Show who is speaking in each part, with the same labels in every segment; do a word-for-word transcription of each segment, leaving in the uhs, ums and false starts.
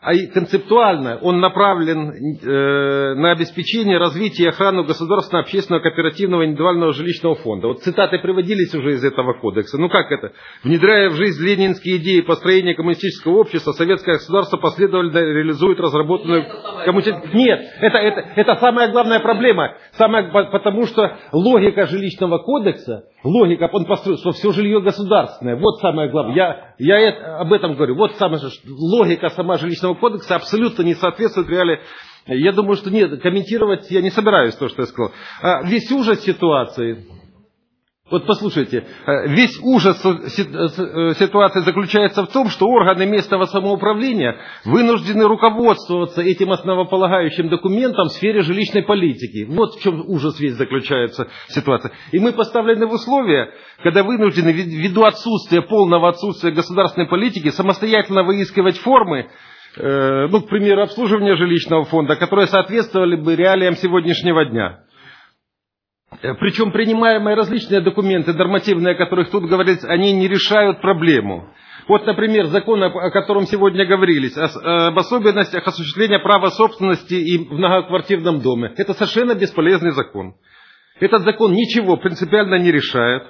Speaker 1: а и концептуально он направлен э, на обеспечение развития и охрану государственного, общественного, кооперативного, индивидуального жилищного фонда. Вот цитаты приводились уже из этого кодекса. Ну как это? Внедряя в жизнь ленинские идеи построения коммунистического общества, советское государство последовательно реализует разработанную коммунистическую... Нет, это, это, это самая главная проблема. Самая, потому что логика жилищного кодекса, логика, он построил, что все жилье государственное. Вот самое главное. Я, я это, об этом говорю. Вот самая логика сама жилищного кодекса абсолютно не соответствует реалии. Я думаю, что нет, комментировать я не собираюсь то, что я сказал. А весь ужас ситуации, вот послушайте, весь ужас ситуации заключается в том, что органы местного самоуправления вынуждены руководствоваться этим основополагающим документом в сфере жилищной политики. Вот в чем ужас весь заключается ситуация. И мы поставлены в условия, когда вынуждены, ввиду отсутствия, полного отсутствия государственной политики, самостоятельно выискивать формы, ну, к примеру, обслуживания жилищного фонда, которые соответствовали бы реалиям сегодняшнего дня. Причем принимаемые различные документы, нормативные, о которых тут говорится, они не решают проблему. Вот, например, закон, о котором сегодня говорились, об особенностях осуществления права собственности и в многоквартирном доме. Это совершенно бесполезный закон. Этот закон ничего принципиально не решает.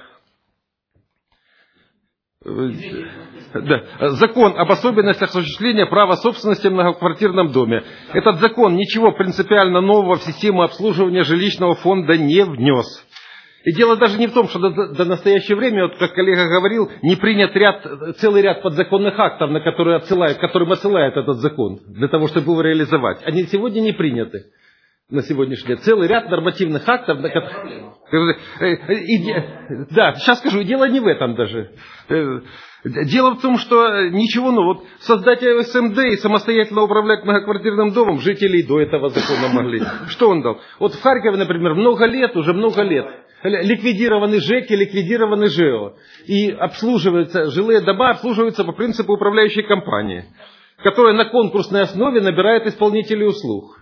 Speaker 1: Да. Закон об особенностях осуществления права собственности в многоквартирном доме. Этот закон ничего принципиально нового в систему обслуживания жилищного фонда не внес. И дело даже не в том, что до, до настоящего времени, вот как коллега говорил, не принят ряд, целый ряд подзаконных актов, на которые отсылает, которым отсылает этот закон, для того, чтобы его реализовать. Они сегодня не приняты. На сегодняшний день целый ряд нормативных актов, на которые... Да, сейчас скажу, дело не в этом даже. Дело в том, что ничего, ну вот создать СМД и самостоятельно управлять многоквартирным домом жители и до этого закона могли. Что он дал? Вот в Харькове, например, много лет, уже много лет, ликвидированы ЖЭКи, ликвидированы ЖЭО. И обслуживаются, жилые дома обслуживаются по принципу управляющей компании, которая на конкурсной основе набирает исполнителей услуг.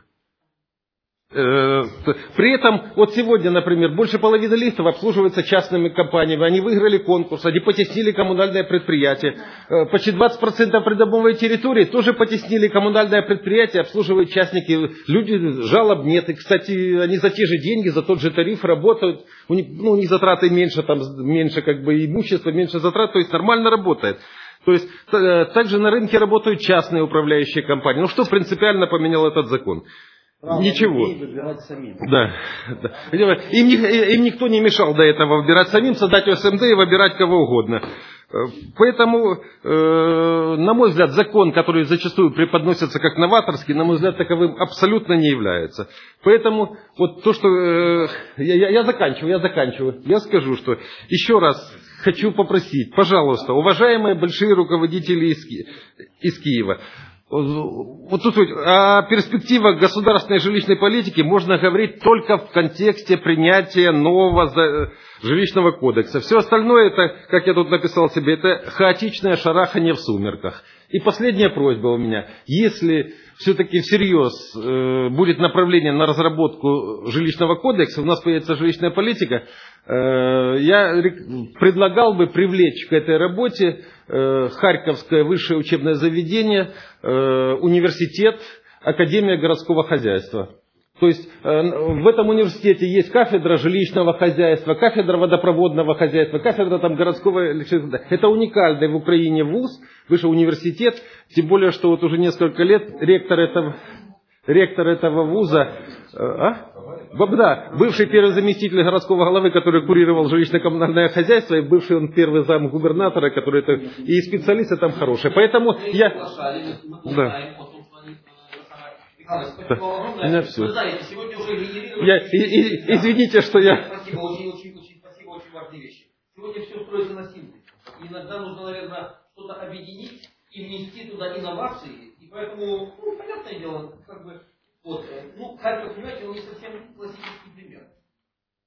Speaker 1: При этом, вот сегодня, например, больше половины лифтов обслуживается частными компаниями. Они выиграли конкурс, они потеснили коммунальное предприятие. Почти двадцать процентов придомовой территории тоже потеснили коммунальное предприятие, обслуживают частники. Люди, жалоб нет. И, кстати, они за те же деньги, за тот же тариф работают. У них, ну, у них затраты меньше, там, меньше как бы имущества, меньше затрат, то есть нормально работает. То есть также на рынке работают частные управляющие компании. Ну что принципиально поменял этот закон? Право ничего. Да, да. Им, им никто не мешал до этого выбирать самим, создать ОСМД и выбирать кого угодно. Поэтому, э, на мой взгляд, закон, который зачастую преподносится как новаторский, на мой взгляд, таковым абсолютно не является. Поэтому вот то, что... Э, я, я заканчиваю, я заканчиваю. Я скажу, что еще раз хочу попросить, пожалуйста, уважаемые большие руководители из, из Киева, вот тут о перспективах государственной жилищной политики можно говорить только в контексте принятия нового жилищного кодекса. Все остальное, это, как я тут написал себе, это хаотичное шарахание в сумерках. И последняя просьба у меня. Если все-таки всерьез э, будет направление на разработку жилищного кодекса, у нас появится жилищная политика, э, я предлагал бы привлечь к этой работе э, Харьковское высшее учебное заведение, э, университет, Академия городского хозяйства. То есть в этом университете есть кафедра жилищного хозяйства, кафедра водопроводного хозяйства, кафедра там городского электричества. Это уникальный в Украине вуз, высший университет, тем более, что вот уже несколько лет ректор этого, ректор этого вуза, а? Да, бывший первый заместитель городского головы, который курировал жилищно-коммунальное хозяйство, и бывший он первый зам губернатора, который это, и специалисты там хорошие. Поэтому я... Да. Да. У меня все. Я, и, и, извините, что я...
Speaker 2: Спасибо, очень-очень-очень спасибо, очень важные вещи. Сегодня все строится на синтезе. И иногда нужно, наверное, что-то объединить и внести туда инновации. И поэтому, ну, понятное дело, как бы, вот, ну, Харьков, понимаете, он не совсем классический пример.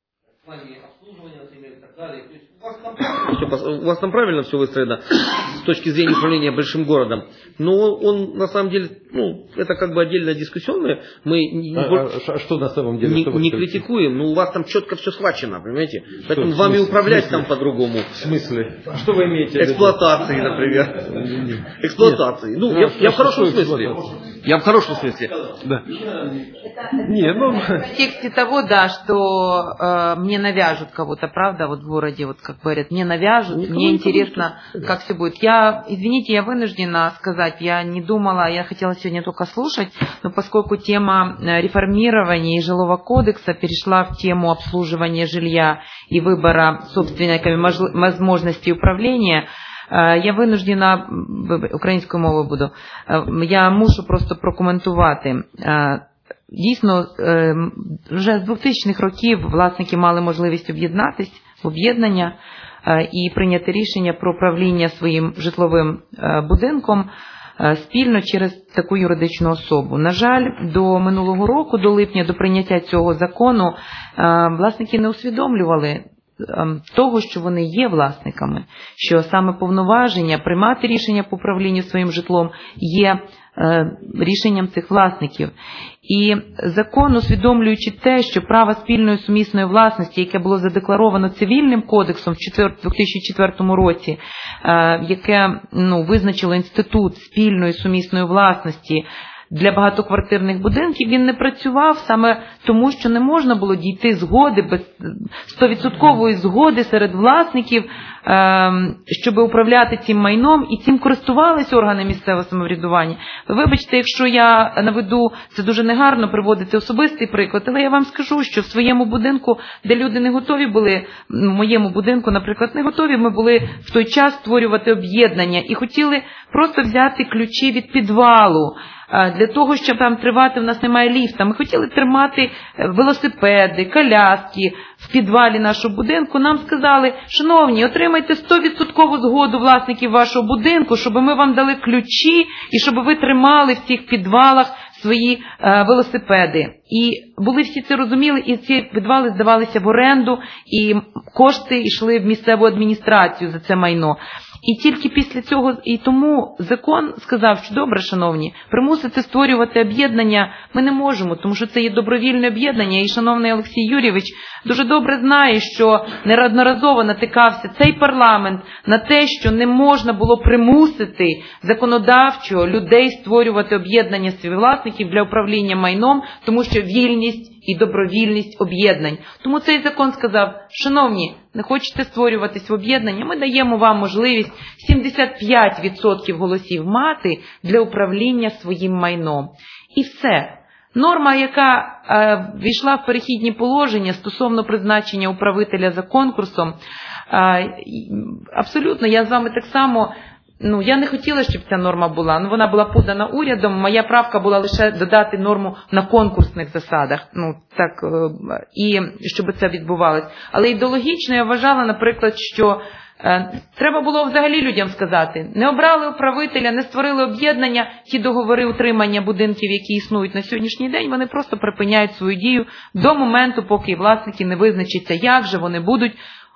Speaker 2: в плане обслуживания, например, и так далее. То есть у вас там,
Speaker 1: у вас там правильно все выстроено с точки зрения управления большим городом, но он на самом деле, ну, это как бы отдельно дискуссионное, мы не,
Speaker 3: а, а что на самом деле?
Speaker 1: не,
Speaker 3: что
Speaker 1: не критикуем, но у вас там четко все схвачено, понимаете?
Speaker 3: Что,
Speaker 1: Поэтому
Speaker 3: в
Speaker 1: вами
Speaker 3: смысле?
Speaker 1: управлять
Speaker 3: В
Speaker 1: там по-другому.
Speaker 3: В смысле? Что вы имеете в виду?
Speaker 1: Эксплуатации, например. Эксплуатации. Ну, я, я в хорошем смысле. Я в хорошем смысле.
Speaker 3: Да. Нет, ну...
Speaker 4: В контексте того, да, что э, мне навяжут кого-то, правда, вот в городе, вот как говорят, мне навяжут,
Speaker 1: Никому
Speaker 4: мне
Speaker 1: не
Speaker 4: интересно,
Speaker 1: получится.
Speaker 4: как все будет. Я, извините, я вынуждена сказать, я не думала, я хотела сегодня только слушать, но поскольку тема реформирования и жилого кодекса перешла в тему обслуживания жилья и выбора собственниками возможностей управления, я вынуждена, українською мовою буду, я мушу просто прокоментувати. Дійсно, вже з двохтисячних років власники мали можливість об'єднатись в об'єднання і прийняти рішення про управління своїм житловим будинком спільно через таку юридичну особу. На жаль, до минулого року, до липня, до прийняття цього закону, власники не усвідомлювали того, що вони є власниками, що саме повноваження приймати рішення по управлінню своїм житлом є рішенням цих власників. І закон, усвідомлюючи те, що право спільної сумісної власності, яке було задекларовано цивільним кодексом в дві тисячі четвертому році, яке ну, визначило інститут спільної сумісної власності для багатоквартирних будинків, він не працював саме тому, що не можна було дійти згоди, без стовідсоткової згоди серед власників, щоб управляти цим майном, і цим користувалися органи місцевого самоврядування. Ви вибачте, якщо я наведу, це дуже негарно приводити особистий приклад, але я вам скажу, що в своєму будинку, де люди не готові були, в моєму будинку, наприклад, не готові, ми були в той час створювати об'єднання і хотіли просто взяти ключі від підвалу, для того, щоб там тривати, в нас немає ліфта. Ми хотіли тримати велосипеди, коляски в підвалі нашого будинку. Нам сказали, шановні, отримайте сто відсотків згоду власників вашого будинку, щоб ми вам дали ключі і щоб ви тримали в цих підвалах свої е, велосипеди. І були всі це розуміли, і ці підвали здавалися в оренду, і кошти йшли в місцеву адміністрацію за це майно. І тільки після цього, і тому закон сказав, що добре, шановні, примусити створювати об'єднання ми не можемо, тому що це є добровільне об'єднання, і шановний Олексій Юрійович дуже добре знає, що неодноразово натикався цей парламент на те, що не можна було примусити законодавчо людей створювати об'єднання співвласників для управління майном, тому що вільність і добровільність об'єднань. Тому цей закон сказав, шановні, не хочете створюватись в об'єднання, ми даємо вам можливість сімдесят п'ять відсотків голосів мати для управління своїм майном. І все. Норма, яка е, війшла в перехідні положення стосовно призначення управителя за конкурсом, е, абсолютно, я з вами так само, ну, я не хотіла, щоб ця норма була, ну, вона була подана урядом, моя правка була лише додати норму на конкурсних засадах, ну, так, е, і щоб це відбувалось. Але ідеологічно я вважала, наприклад, що Е, треба було взагалі людям сказати, не обрали управителя, не створили об'єднання, ті договори утримання будинків, які існують на сьогоднішній день, вони просто припиняють свою дію до моменту, поки власники не визначаться, як же вони будуть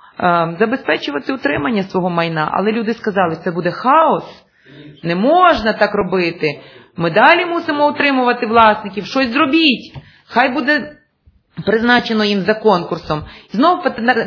Speaker 4: е, забезпечувати утримання свого майна. Але люди сказали, це буде хаос, не можна так робити, ми далі мусимо утримувати власників, щось зробіть, хай буде призначено їм за конкурсом. Знову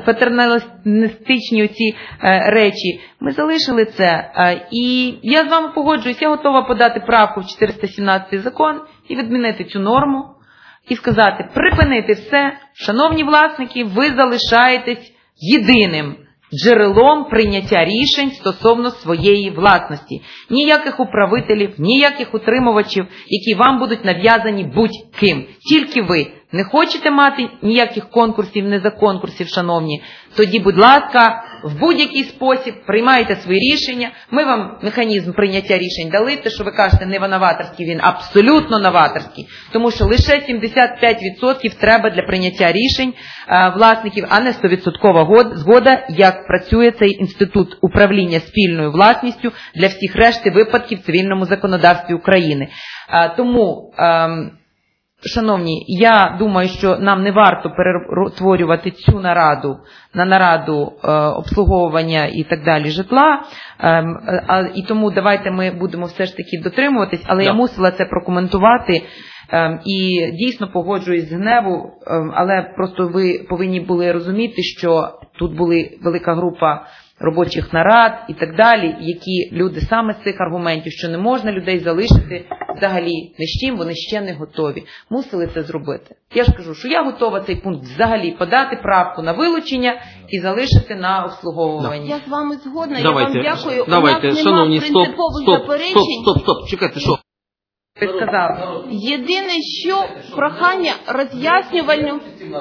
Speaker 4: патерналістичні оці е, речі. Ми залишили це. Е, і я з вами погоджуюсь, я готова подати правку в чотириста сімнадцятий закон і відмінити цю норму. І сказати, припинити все, шановні власники, ви залишаєтесь єдиним джерелом прийняття рішень стосовно своєї власності. Ніяких управителів, ніяких утримувачів, які вам будуть нав'язані будь-ким. Тільки ви. Не хочете мати ніяких конкурсів, не за конкурсів, шановні? Тоді, будь ласка, в будь-який спосіб приймайте свої рішення. Ми вам механізм прийняття рішень дали. Те, що ви кажете, не новаторський, він абсолютно новаторський. Тому що лише сімдесят п'ять відсотків треба для прийняття рішень е, власників, а не сто відсотків згода, як працює цей інститут управління спільною власністю для всіх решти випадків в цивільному законодавстві України. Е, тому... Е, Шановні, я думаю, що нам не варто перетворювати цю нараду на нараду е, обслуговування і так далі житла, е, а, і тому давайте ми будемо все ж таки дотримуватись, але yeah. я мусила це прокоментувати. І дійсно погоджуюсь з гневу, але просто ви повинні були розуміти, що тут були велика група робочих нарад і так далі, які люди саме з цих аргументів, що не можна людей залишити взагалі ні з чим, вони ще не готові. Мусили це зробити. Я ж кажу, що я готова цей пункт взагалі подати правку на вилучення і залишити на обслуговування.
Speaker 5: Я з вами згодна,
Speaker 2: давайте,
Speaker 5: я вам дякую.
Speaker 2: Давайте,
Speaker 5: У нас
Speaker 2: шановні,
Speaker 5: немає
Speaker 2: стоп,
Speaker 5: принципових
Speaker 2: стоп,
Speaker 5: заперечень.
Speaker 2: стоп, стоп, стоп, чекайте, що?
Speaker 4: Ви сказали.
Speaker 5: Єдине, що прохання роз'яснювальну,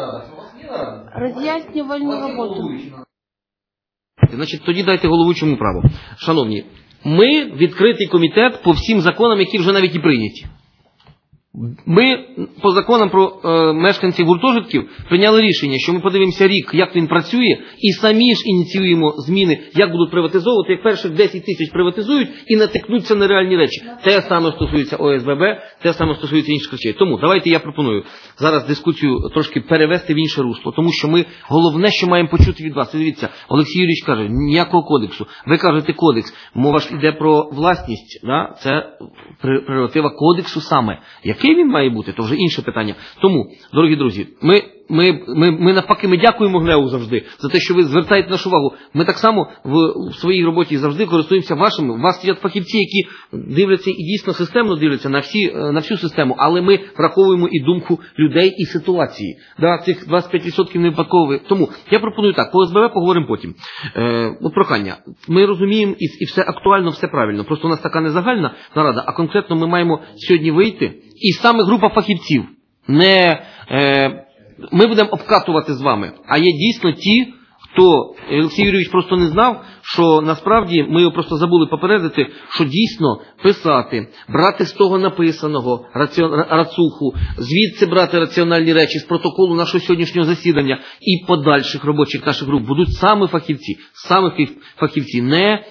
Speaker 5: роз'яснювальну роботу.
Speaker 2: Значить, тоді дайте головуючому право. Шановні, ми відкритий комітет по всім законам, які вже навіть і прийняті. Ми по законам про е, мешканців гуртожитків прийняли рішення, що ми подивимося рік, як він працює, і самі ж ініціюємо зміни, як будуть приватизовувати, як перших десять тисяч приватизують і натикнуться на реальні речі. Те саме стосується О С Б Б, те саме стосується інших речей. Тому давайте я пропоную зараз дискусію трошки перевести в інше русло, тому що ми головне, що маємо почути від вас. Дивіться, Олексій Юрійович каже, ніякого кодексу. Ви кажете кодекс, мова ж йде про власність, да? Це прерогатива кодексу саме. Який він має бути, то вже інше питання. Тому, дорогі друзі, ми, ми, ми, ми навпаки, ми дякуємо ГНЕУ завжди за те, що ви звертаєте нашу увагу. Ми так само в, в своїй роботі завжди користуємося вашими. У вас є фахівці, які дивляться і дійсно системно дивляться на, всі, на всю систему, але ми враховуємо і думку людей, і ситуації. Да, цих двадцять п'ять відсотків не випадково. Тому я пропоную так, по О С Б Б поговоримо потім. Е, от прохання. Ми розуміємо, і, і все актуально, все правильно. Просто у нас така не загальна нарада, а конкретно ми маємо сьогодні вийти. І саме група фахівців, не, е, ми будемо обкатувати з вами, а є дійсно ті, хто, Олексій Юрійович просто не знав, що насправді ми його просто забули попередити, що дійсно писати, брати з того написаного рацуху, звідси брати раціональні речі з протоколу нашого сьогоднішнього засідання і подальших робочих наших груп будуть саме фахівці, саме фахівці, не,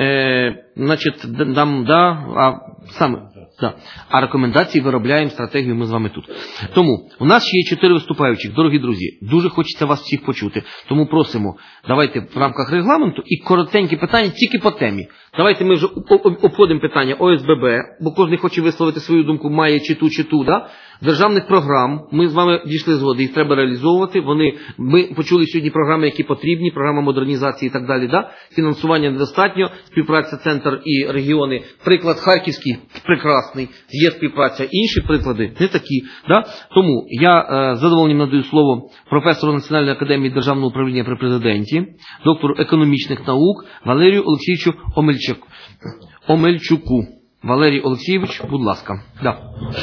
Speaker 2: е, значить, дам, да, а саме. Да. А рекомендації виробляємо, стратегію ми з вами тут. Тому у нас ще є чотири виступаючих. Дорогі друзі, дуже хочеться вас всіх почути. Тому просимо, давайте в рамках регламенту і коротенькі питання тільки по темі. Давайте ми вже обходимо питання О С Б Б, бо кожен хоче висловити свою думку, має чи ту, чи ту, да? Державних програм, ми з вами дійшли згоди, їх треба реалізовувати. Вони, ми почули сьогодні програми, які потрібні, програма модернізації і так далі, да? Фінансування недостатньо, співпраця центр і регіони. Приклад Харківський прекрасний, є співпраця, інші приклади не такі, да? Тому я е, з задоволенням надаю слово професору Національної академії державного управління при президенті, доктору економічних наук Валерію Олексійовичу Омельчуку. Омельчуку. Валерій Олексійович, будь ласка. Да.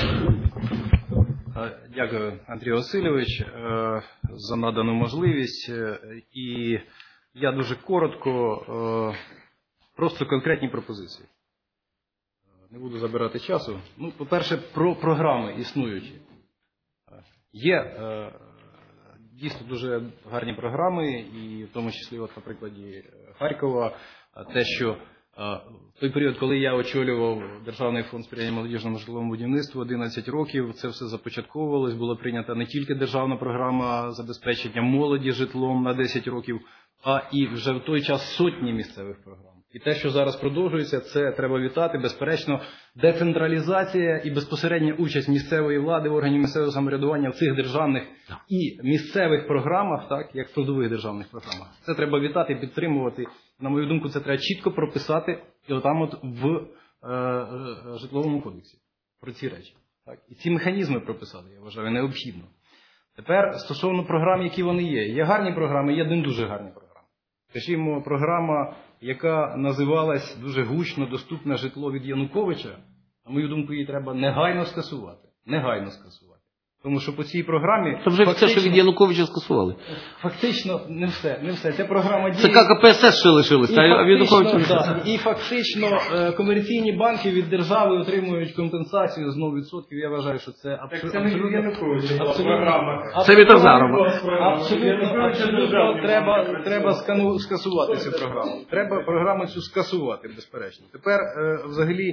Speaker 6: Дякую, Андрій Васильович, за надану можливість. І я дуже коротко, просто конкретні пропозиції. Не буду забирати часу. Ну, по-перше, про програми існуючі. Є дійсно дуже гарні програми, і в тому числі, от, на прикладі Харкова, те, що в той період, коли я очолював Державний фонд сприяння молодіжному житловому будівництву, одинадцять років, це все започатковувалось, була прийнята не тільки державна програма забезпечення молоді житлом на десять років, а і вже в той час сотні місцевих програм. І те, що зараз продовжується, це треба вітати. Безперечно, децентралізація і безпосередня участь місцевої влади, органів місцевого самоврядування в цих державних і місцевих програмах, так, як в трудових державних програмах. Це треба вітати, підтримувати. На мою думку, це треба чітко прописати і отам от в е, е, житловому кодексі про ці речі. Так. І ці механізми прописати, я вважаю, необхідно. Тепер стосовно програм, які вони є. Є гарні програми, є не дуже гарні програми. Скажімо, програма, яка називалась дуже гучно «Доступне житло» від Януковича, на мою думку, її треба негайно скасувати. Негайно скасувати. Тому що по цій програмі...
Speaker 2: Це вже все, що від Януковича скасували.
Speaker 6: Фактично, не все, не все. Ця програма діє...
Speaker 2: Це К П С С ще лишилось, а від Януковича...
Speaker 6: Да, і фактично комерційні банки від держави отримують компенсацію з нуль відсотків. Я вважаю, що це абсолютно... Це не від Януковича, програма.
Speaker 2: Це від Азарова.
Speaker 6: Абсолютно, абсолютно треба, треба скану, скасувати цю програму. Треба програму цю скасувати, безперечно. Тепер, взагалі,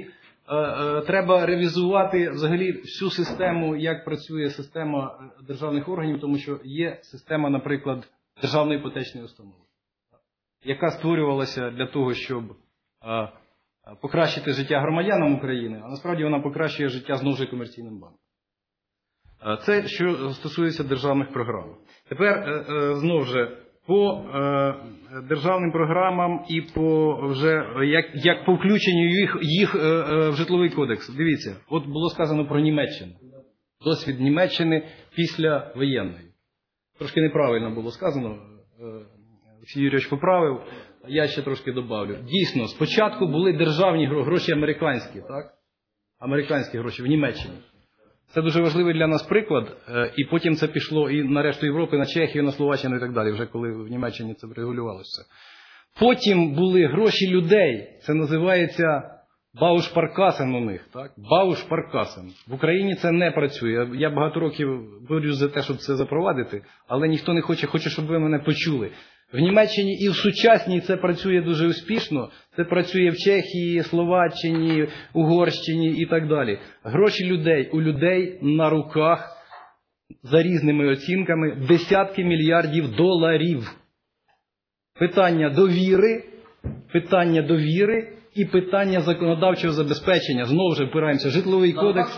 Speaker 6: е, е, треба ревізувати взагалі всю систему, як працює система державних органів, тому що є система, наприклад, державної іпотечної установи, яка створювалася для того, щоб е, покращити життя громадянам України, а насправді вона покращує життя знову ж комерційним банкам. Це що стосується державних програм. Тепер знову ж по державним програмам і по вже як, як по включенню їх, їх в житловий кодекс. Дивіться, от було сказано про Німеччину. Досвід Німеччини після воєнної. Трошки неправильно було сказано. Олексій Юрійович поправив, я ще трошки добавлю. Дійсно, спочатку були державні гроші американські, так? Американські гроші в Німеччині. Це дуже важливий для нас приклад, і потім це пішло і на решту Європи, на Чехію, на Словаччину і так далі, вже коли в Німеччині це регулювалося. Потім були гроші людей, це називається Баушпаркасен у них, так? Баушпаркасен. В Україні це не працює. Я багато років борюсь за те, щоб це запровадити, але ніхто не хоче, хоче, щоб ви мене почули. В Німеччині і в сучасній це працює дуже успішно. Це працює в Чехії, Словаччині, Угорщині і так далі. Гроші людей у людей на руках, за різними оцінками, десятки мільярдів доларів. Питання довіри, питання довіри і питання законодавчого забезпечення. Знову ж впираємося. Житловий кодекс.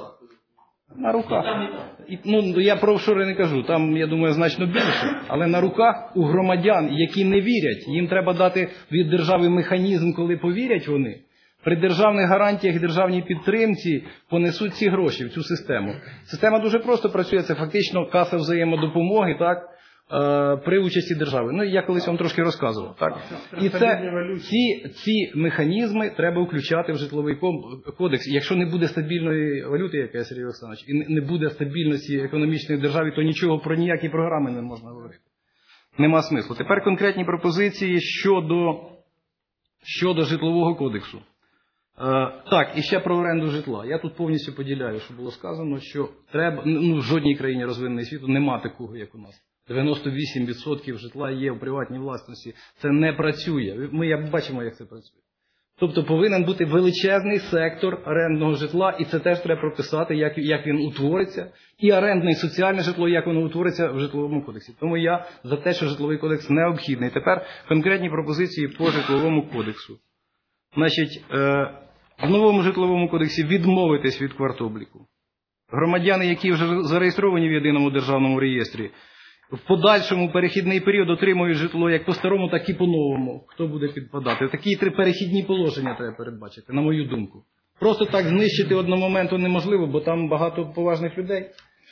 Speaker 6: На руках. І, ну, я про офшори не кажу, там, я думаю, значно більше. Але на руках у громадян, які не вірять, їм треба дати від держави механізм, коли повірять вони. При державних гарантіях і державній підтримці понесуть ці гроші в цю систему. Система дуже просто працює, це фактично каса взаємодопомоги, так? При участі держави. Ну, я колись вам трошки розказував. Так? І це, ці, ці механізми треба включати в житловий кодекс. Якщо не буде стабільної валюти, як я Сергій Олександрович, і не буде стабільності економічної держави, то нічого про ніякі програми не можна говорити. Нема смислу. Тепер конкретні пропозиції щодо, щодо житлового кодексу. Е, так, і ще про оренду житла. Я тут повністю поділяю, що було сказано, що треба, ну, в жодній країні розвиненої світу нема такого, як у нас. дев'яносто вісім відсотків житла є в приватній власності. Це не працює. Ми як бачимо, як це працює. Тобто повинен бути величезний сектор орендного житла, і це теж треба прописати, як, як він утвориться, і орендне, і соціальне житло, як воно утвориться в житловому кодексі. Тому я за те, що житловий кодекс необхідний. Тепер конкретні пропозиції по житловому кодексу. Значить, е, в новому житловому кодексі відмовитись від квартобліку. Громадяни, які вже зареєстровані в єдиному державному реєстрі, в подальшому перехідний період отримують житло як по-старому, так і по-новому. Хто буде підпадати? Такі три перехідні положення треба передбачити, на мою думку. Просто так знищити одномоменту неможливо, бо там багато поважних людей.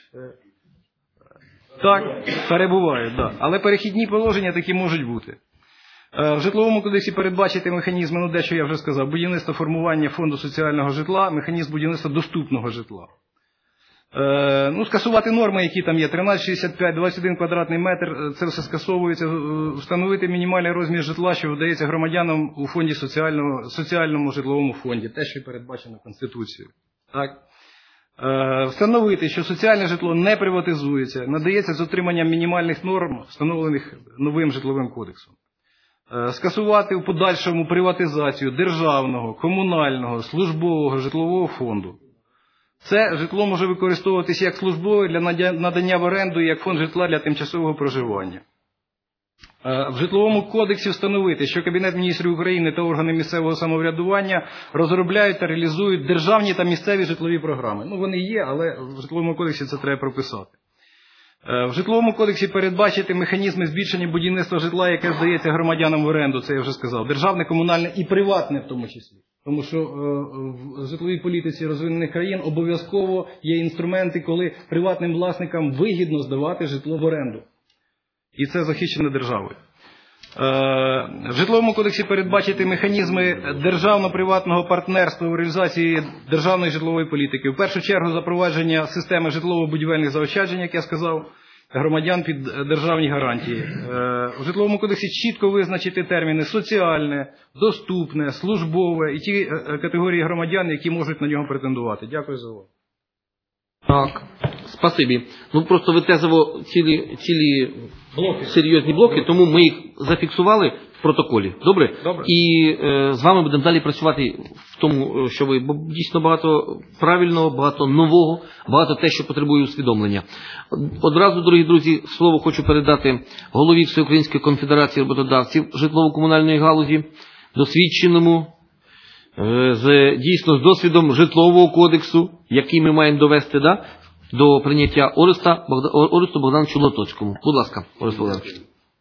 Speaker 6: Так, перебувають, так. Але перехідні положення такі можуть бути. В житловому кодексі передбачити механізми, ну дещо я вже сказав, будівництво формування фонду соціального житла, механізм будівництва доступного житла. Е, ну, скасувати норми, які там є, тринадцять шістдесят п'ять, двадцять один квадратний метр, це все скасовується, встановити мінімальний розмір житла, що видається громадянам у фонді соціального, соціальному житловому фонді, те, що передбачено Конституцією. Так? Е, встановити, що соціальне житло не приватизується, надається з отриманням мінімальних норм, встановлених новим житловим кодексом. Е, скасувати в подальшому приватизацію державного, комунального, службового житлового фонду. Це житло може використовуватися як службове для надання в оренду і як фонд житла для тимчасового проживання. В житловому кодексі встановити, що Кабінет міністрів України та органи місцевого самоврядування розробляють та реалізують державні та місцеві житлові програми. Ну, вони є, але в житловому кодексі це треба прописати. В житловому кодексі передбачити механізми збільшення будівництва житла, яке здається громадянам в оренду, це я вже сказав, державне, комунальне і приватне в тому числі. Тому що е, в житловій політиці розвинених країн обов'язково є інструменти, коли приватним власникам вигідно здавати житло в оренду. І це захищено державою. Е, в житловому кодексі передбачити механізми державно-приватного партнерства у реалізації державної житлової політики. В першу чергу запровадження системи житлово-будівельних заощаджень, як я сказав, громадян під державні гарантії. В житловому кодексі чітко визначити терміни соціальне, доступне, службове і ті категорії громадян, які можуть на нього претендувати. Дякую за увагу.
Speaker 2: Так, спасибі. Ну просто витезово цілі, цілі
Speaker 6: блоки.
Speaker 2: серйозні блоки, тому ми їх зафіксували. протоколі. Добре?
Speaker 1: Добре.
Speaker 2: І е, з вами будемо далі працювати в тому, що ви, бо дійсно багато правильного, багато нового, багато те, що потребує усвідомлення. Одразу, дорогі друзі, слово хочу передати голові Всеукраїнської конфедерації роботодавців житлово-комунальної галузі, досвідченому, е, з, дійсно з досвідом житлового кодексу, який ми маємо довести, да, до прийняття Ореста, Богда, Оресту Богдановичу Лотоцькому. Будь ласка, Орест Богданович.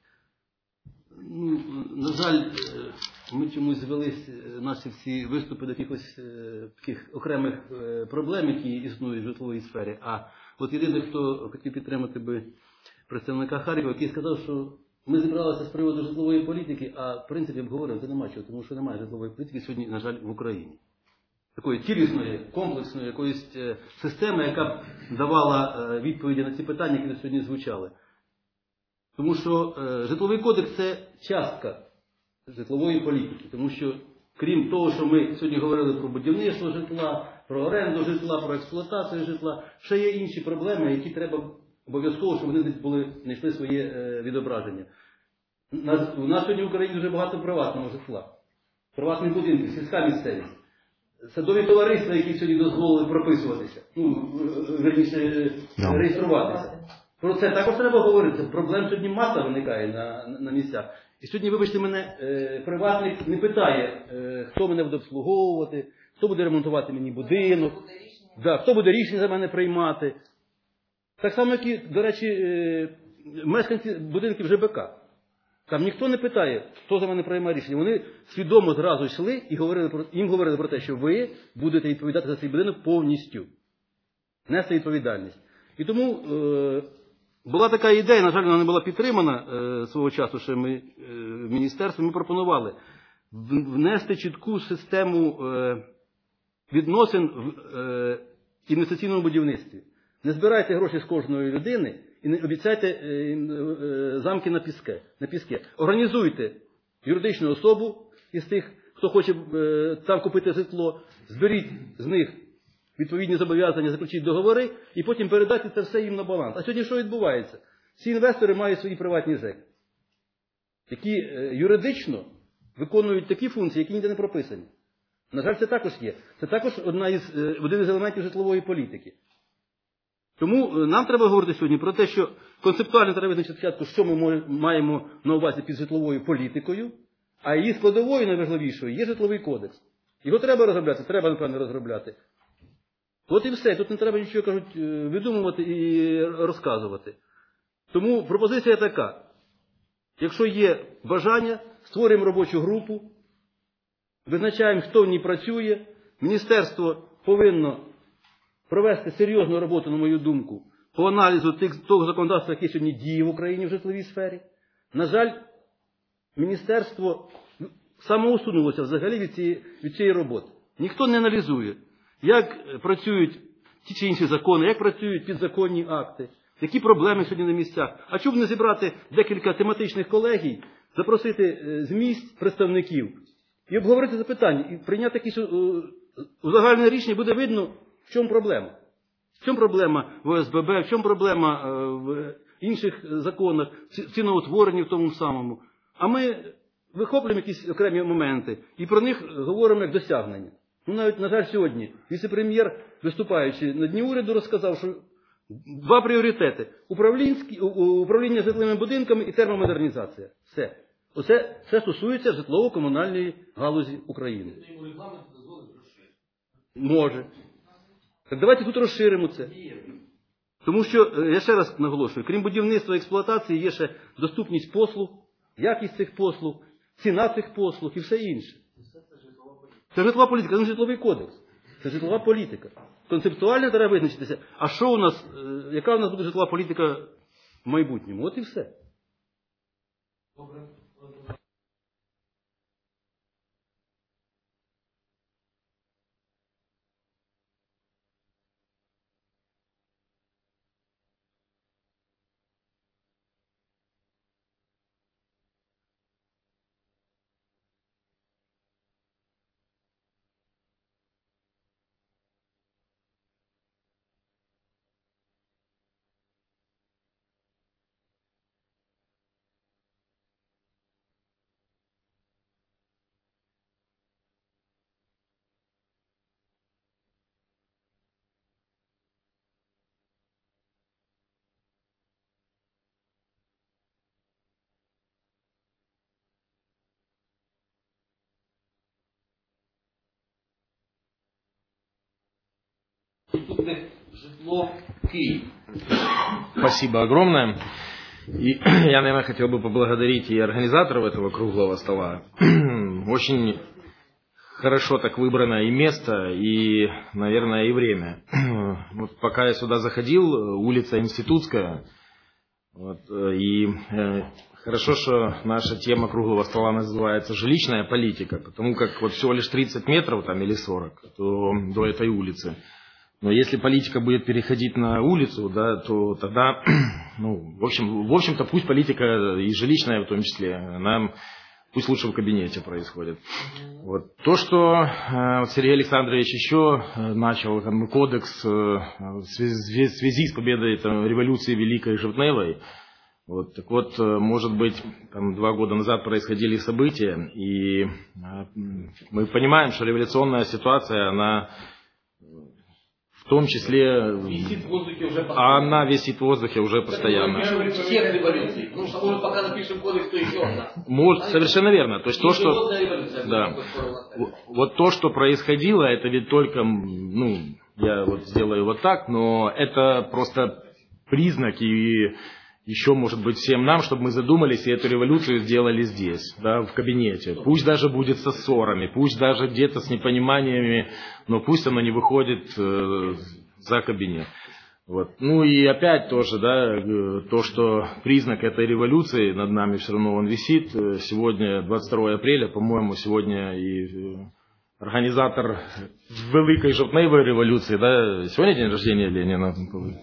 Speaker 7: Ну, на жаль, ми чомусь звели наші всі виступи до якихось таких окремих проблем, які існують в житловій сфері. А от єдине, хто хотів підтримати би представника Харкова, який сказав, що ми зібралися з приводу житлової політики, а в принципі обговорювати це нема чого, тому що немає житлової політики сьогодні, на жаль, в Україні. Такої цілісної, комплексної якоїсь системи, яка б давала відповіді на ці питання, які сьогодні звучали. Тому що е, житловий кодекс – це частка житлової політики. Тому що, крім того, що ми сьогодні говорили про будівництво житла, про оренду житла, про експлуатацію житла, ще є інші проблеми, які треба обов'язково, щоб вони десь були, знайшли своє е, відображення. У нас сьогодні в Україні дуже багато приватного житла, приватних будинків, сільська місцевість. Садові товариства, які сьогодні дозволили прописуватися, ну, верніше, реєструватися. Про це також треба говорити. Проблем сьогодні маса виникає на, на, на місцях. І сьогодні, вибачте мене, е, приватник не питає, е, хто мене буде обслуговувати, хто буде ремонтувати мені будинок, да, хто буде рішення за мене приймати. Так само, як і, до речі, е, мешканці будинків ЖБК. Там ніхто не питає, хто за мене приймає рішення. Вони свідомо зразу йшли і говорили про, їм говорили про те, що ви будете відповідати за цей будинок повністю. Нести відповідальність. І тому е, була така ідея, на жаль, вона не була підтримана е, свого часу, що ми е, в міністерстві, ми пропонували внести чітку систему е, відносин в е, інвестиційному будівництві. Не збирайте гроші з кожної людини і не обіцяйте е, е, замки на піске, на піске. Організуйте юридичну особу із тих, хто хоче е, там купити житло, зберіть з них відповідні зобов'язання, заключіть договори і потім передати це все їм на баланс. А сьогодні що відбувається? Ці інвестори мають свої приватні ЖЕКи, які е, юридично виконують такі функції, які ніде не прописані. На жаль, це також є. Це також одна із, е, один із елементів житлової політики. Тому е, нам треба говорити сьогодні про те, що концептуально треба визначити спочатку, що ми маємо на увазі під житловою політикою, а її складовою найважливішою є житловий кодекс. Його треба розробляти, треба, напевно, розробляти. От і все. Тут не треба нічого, кажуть, видумувати і розказувати. Тому пропозиція така. Якщо є бажання, створюємо робочу групу, визначаємо, хто в ній працює. Міністерство повинно провести серйозну роботу, на мою думку, по аналізу тих, того законодавства, яке сьогодні діє в Україні в житловій сфері. На жаль, міністерство самоусунулося взагалі від цієї, від цієї роботи. Ніхто не аналізує, як працюють ті чи інші закони, як працюють підзаконні акти, які проблеми сьогодні на місцях. А чому б не зібрати декілька тематичних колегій, запросити з місць представників і обговорити запитання, і прийняти якісь узагальнене рішення, буде видно, в чому проблема. В чому проблема в О С Б Б, в чому проблема в інших законах, в ціноутворенні в тому самому. А ми вихоплюємо якісь окремі моменти і про них говоримо як досягнення. Ну, навіть, на жаль, сьогодні віце-прем'єр, виступаючи на Дні уряду, розказав, що два пріоритети – управління житловими будинками і термомодернізація. Все. Оце все стосується житлово-комунальної галузі України. Може. Так давайте тут розширимо це. Тому що, я ще раз наголошую, крім будівництва і експлуатації, є ще доступність послуг, якість цих послуг, ціна цих послуг і все інше. Це житлова політика, це не житловий кодекс. Це житлова політика. Концептуально треба визначитися, а що у нас, яка у нас буде житлова політика в майбутньому. От і все. Добре.
Speaker 2: Доступных житло Киев.
Speaker 1: Спасибо огромное. И я, наверное, хотел бы поблагодарить и организаторов этого круглого стола. Очень хорошо так выбрано и место, и, наверное, и время. Вот пока я сюда заходил, улица Институтская, вот, и э, хорошо, что наша тема круглого стола называется «Жилищная политика», потому как вот всего лишь тридцать метров там, или сорок то, до этой улицы. Но если политика будет переходить на улицу, да, то тогда, ну, в общем, в общем-то, пусть политика и жилищная в том числе, она пусть лучше в кабинете происходит. Вот. То, что э, Сергей Александрович еще э, начал там, кодекс э, в связи, в связи с победой там, революции Великой Жовтневой, вот, так вот, э, может быть, там, два года назад происходили события, и э, мы понимаем, что революционная ситуация, она в том числе,
Speaker 2: Висит в воздухе уже
Speaker 1: а она висит в воздухе уже постоянно.
Speaker 2: Всех революций. Потому что, может, пока напишем кодекс, то еще одна.
Speaker 1: Может, совершенно верно. То есть то, что,
Speaker 2: революция,
Speaker 1: да, вот то, что происходило, это ведь только, ну, я вот сделаю вот так, но это просто признак и еще, может быть, всем нам, чтобы мы задумались и эту революцию сделали здесь, да, в кабинете. Пусть даже будет со ссорами, пусть даже где-то с непониманиями, но пусть оно не выходит э, за кабинет. Вот. Ну и опять тоже, да, то, что признак этой революции над нами все равно он висит. Сегодня двадцать второе апреля, по-моему, сегодня и организатор Великой Жовтневой революции, да, сегодня день рождения Ленина.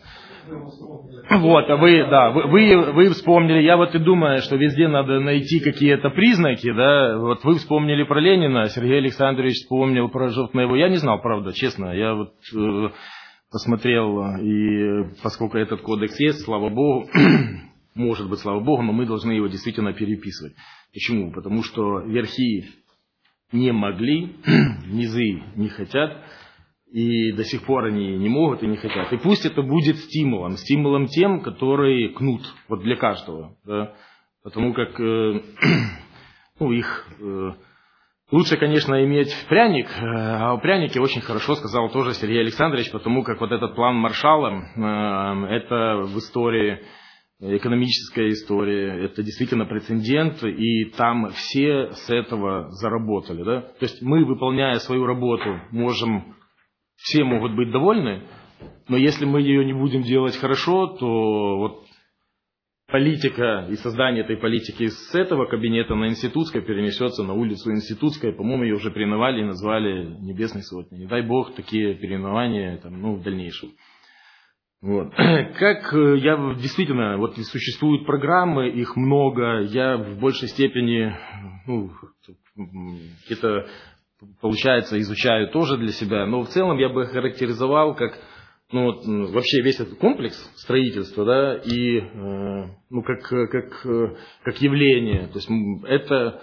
Speaker 1: Вот, а вы, да, вы, вы, вы вспомнили, я вот и думаю, что везде надо найти какие-то признаки, да, вот вы вспомнили про Ленина, Сергей Александрович вспомнил про Жовтневу, я не знал, правда, честно, я вот э, посмотрел, и поскольку этот кодекс есть, слава богу, может быть, слава богу, но мы должны его действительно переписывать. Почему? Потому что верхи не могли, низы не хотят, и до сих пор они не могут и не хотят. И пусть это будет стимулом, стимулом тем, которые кнут, вот для каждого, да, потому как э, ну, их э, лучше, конечно, иметь пряник, а о прянике очень хорошо сказал тоже Сергей Александрович, потому как вот этот план Маршалла, э, это в истории, экономическая история, это действительно прецедент, и там все с этого заработали, да, то есть мы, выполняя свою работу, можем... Все могут быть довольны, но если мы ее не будем делать хорошо, то вот политика и создание этой политики с этого кабинета на Институтской перенесется на улицу Институтской. По-моему, ее уже переименовали и назвали Небесной Сотней. Не дай бог такие переименования там, ну, в дальнейшем. Вот. Как я действительно, вот существуют программы, их много, я в большей степени ну, какие-то... получается, изучаю тоже для себя, но в целом я бы характеризовал как, ну, вот, вообще весь этот комплекс строительства, да, и, э, ну, как, как, как явление, то есть это,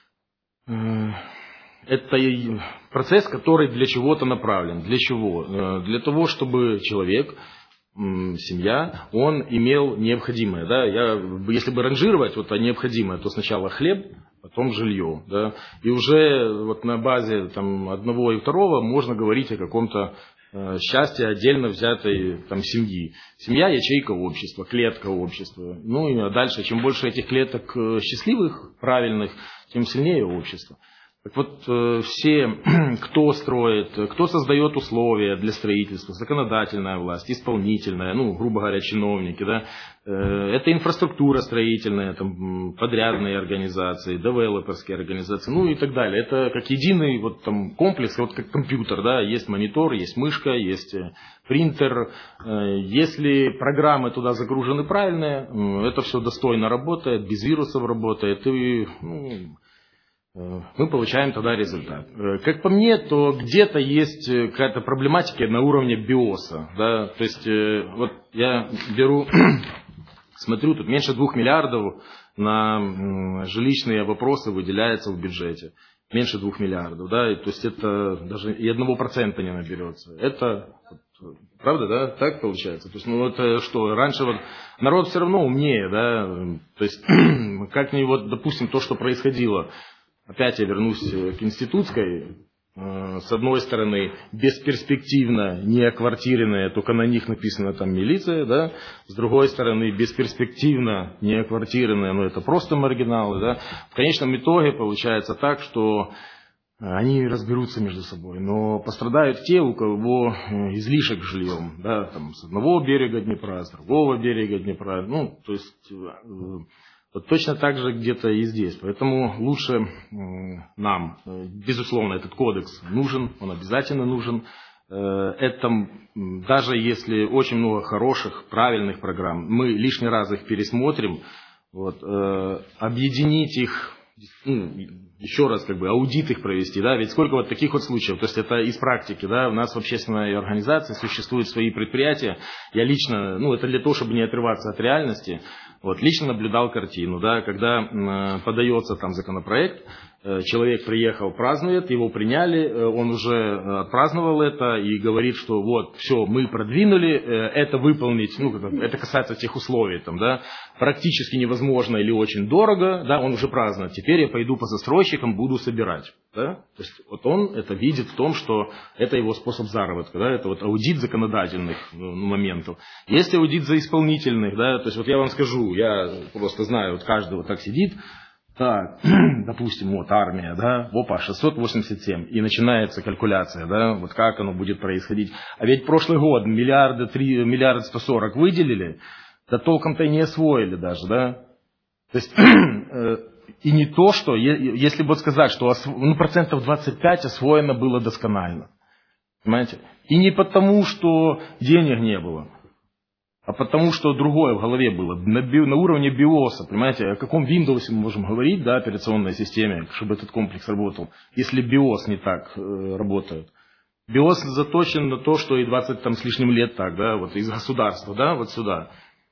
Speaker 1: э, это процесс, который для чего-то направлен, для чего? Э, для того, чтобы человек, э, семья, он имел необходимое, да, я, если бы ранжировать вот необходимое, то сначала хлеб, потом жилье, да, и уже вот на базе там одного и второго можно говорить о каком-то э, счастье отдельно взятой там семьи. Семья — ячейка общества, клетка общества. Ну и дальше, чем больше этих клеток э, счастливых, правильных, тем сильнее общество. Так вот, э, все, кто строит, кто создает условия для строительства, законодательная власть, исполнительная, ну, грубо говоря, чиновники, да, э, это инфраструктура строительная, там, подрядные организации, девелоперские организации, ну и так далее. Это как единый вот, там, комплекс, вот как компьютер, да, есть монитор, есть мышка, есть принтер. Э, если программы туда загружены правильные, э, это все достойно работает, без вирусов работает, и... Ну, мы получаем тогда результат. Как по мне, то где-то есть какая-то проблематика на уровне биоса. Да? То есть, вот я беру, смотрю, тут меньше двух миллиардов на жилищные вопросы выделяется в бюджете. Меньше двух миллиардов. Да? И, то есть, это даже и одного процента не наберется. Это, правда, да? Так получается? То есть, ну, это что, раньше вот народ все равно умнее, да? То есть, как-нибудь, вот, допустим, то, что происходило. Опять я вернусь к Институтской.
Speaker 8: с одной стороны, бесперспективно неоквартиренные, только на них написано там милиция, да, с другой стороны, бесперспективно неоквартиренные, но это просто маргиналы, да. В конечном итоге получается так, что они разберутся между собой, но пострадают те, у кого излишек с жильем, да, там, с одного берега Днепра, с другого берега Днепра, ну, то есть, вот точно так же где-то и здесь. Поэтому лучше нам, безусловно, этот кодекс нужен, он обязательно нужен. Это, даже если очень много хороших, правильных программ, мы лишний раз их пересмотрим, вот, объединить их, ну, еще раз как бы аудит их провести, да, ведь сколько вот таких вот случаев, то есть это из практики, да, у нас в общественной организации существуют свои предприятия, я лично, ну, это для того, чтобы не отрываться от реальности, вот, лично наблюдал картину, да, когда э, подается там законопроект, э, человек приехал, празднует, его приняли, э, он уже отпраздновал это и говорит, что вот, все, мы продвинули, э, это выполнить, ну, это касается тех условий, там, да, практически невозможно или очень дорого, да, он уже празднует, теперь я пойду по застройщикам, буду собирать, да, то есть вот он это видит в том, что это его способ заработка, да, это вот аудит законодательных ну, моментов. Есть аудит за исполнительных, да, то есть вот я вам скажу, я просто знаю, вот каждый вот так сидит, так, допустим, вот армия, да, опа, шестьсот восемьдесят семь, и начинается калькуляция, да, вот как оно будет происходить. А ведь прошлый год миллиарды, три, миллиард сто сорок выделили, да толком-то и не освоили даже, да. То есть, и не то, что, если бы сказать, что ну, процентов двадцать пять освоено было досконально, понимаете, и не потому, что денег не было, а потому, что другое в голове было, на, би, на уровне биоса, понимаете, о каком Windows мы можем говорить, да, операционной системе, чтобы этот комплекс работал, если биос не так э, работает. биос заточен на то, что и двадцать там с лишним лет так, да, вот из государства, да, вот сюда.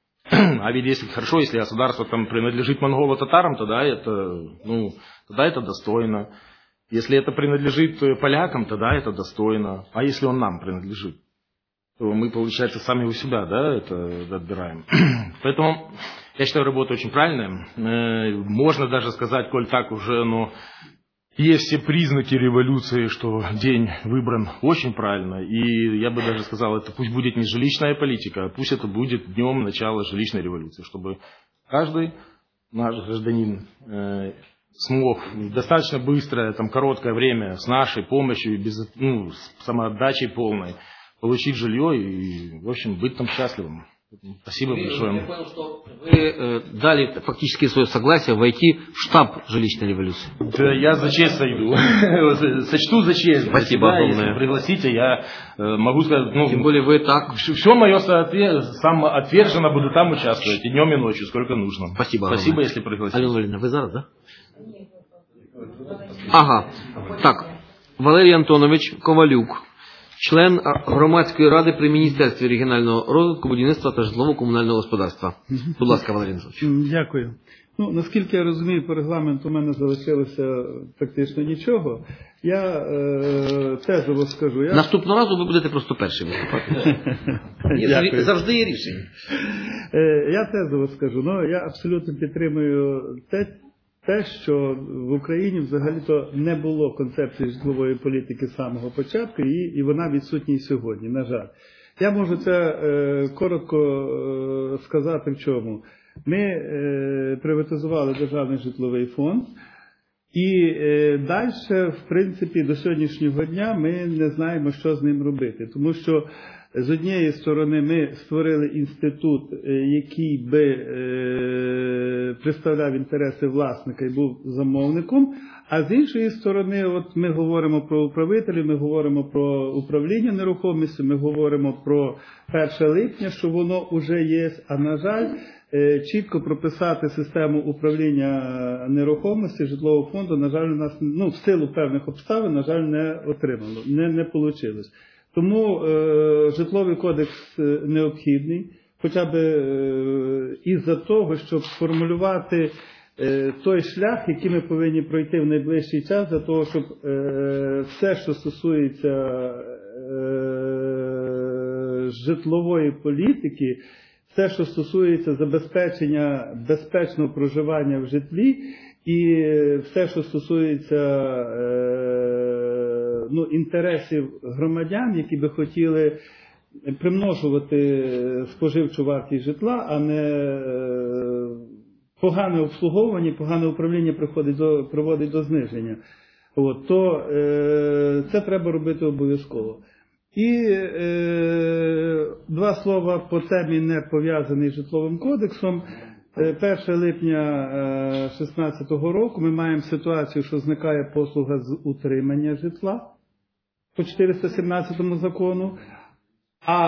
Speaker 8: А ведь если хорошо, если государство там принадлежит монголо-татарам, тогда это, ну, тогда это достойно. Если это принадлежит полякам, тогда это достойно. А если он нам принадлежит, то мы, получается, сами у себя, да, это отбираем. Поэтому я считаю, работа очень правильная. Можно даже сказать, коль так уже, но есть все признаки революции, что день выбран очень правильно. И я бы даже сказал, это пусть будет не жилищная политика, а пусть это будет днем начала жилищной революции, чтобы каждый наш гражданин э, смог в достаточно быстрое, там, короткое время с нашей помощью и без, ну, с самоотдачей полной получить жилье и, в общем, быть там счастливым. Спасибо
Speaker 2: вы,
Speaker 8: большое.
Speaker 2: Я понял, что вы э, дали фактически свое согласие войти в штаб жилищной революции.
Speaker 8: Да, я за честь сойду. Сочту за честь.
Speaker 2: Спасибо
Speaker 8: да,
Speaker 2: огромное.
Speaker 8: Если пригласите, я э, могу сказать... Ну,
Speaker 2: тем более вы так...
Speaker 8: Все мое самоотверженно буду там участвовать. И днем, и ночью, сколько нужно.
Speaker 2: Спасибо.
Speaker 8: Спасибо,
Speaker 2: огромное.
Speaker 8: если пригласите.
Speaker 2: Алена Валерьевна, вы зараз, да? Ага. Так. Валерій Антонович Ковалюк. Член громадської ради при Міністерстві регіонального розвитку, будівництва та житлово-комунального господарства. Будь ласка, Валерій Антонович.
Speaker 9: Дякую. Ну, наскільки я розумію, по регламенту у мене залишилося практично нічого. Я е, тезово скажу. Я...
Speaker 2: Наступного разу ви будете просто першим виступати. Завжди є рішення.
Speaker 9: Е, я тезово скажу. Ну, я абсолютно підтримую те, те, що в Україні взагалі-то не було концепції житлової політики з самого початку, і, і вона відсутня і сьогодні, на жаль. Я можу це е, коротко е, сказати в чому. Ми е, приватизували Державний житловий фонд, і е, далі, в принципі, до сьогоднішнього дня ми не знаємо, що з ним робити. Тому що з однієї сторони ми створили інститут, який би е, представляв інтереси власника і був замовником, а з іншої сторони от ми говоримо про управителів, ми говоримо про управління нерухомістю, ми говоримо про перше липня, що воно вже є, а на жаль, е, чітко прописати систему управління нерухомості житлового фонду, на жаль, у нас, ну, в силу певних обставин, на жаль, не отримало, не, не вийшло. Тому е, житловий кодекс необхідний, хоча б е, із-за того, щоб сформулювати е, той шлях, який ми повинні пройти в найближчий час, для того, щоб е, все, що стосується е, житлової політики, все, що стосується забезпечення безпечного проживання в житлі, і все, що стосується е, ну, інтересів громадян, які би хотіли примножувати споживчу вартість житла, а не погане обслуговування, погане управління приходить до, приводить до зниження. От, то е, це треба робити обов'язково. І е, два слова по темі, не пов'язаний з житловим кодексом. першого липня дві тисячі шістнадцятого року ми маємо ситуацію, що зникає послуга з утримання житла по чотириста сімнадцятому закону, а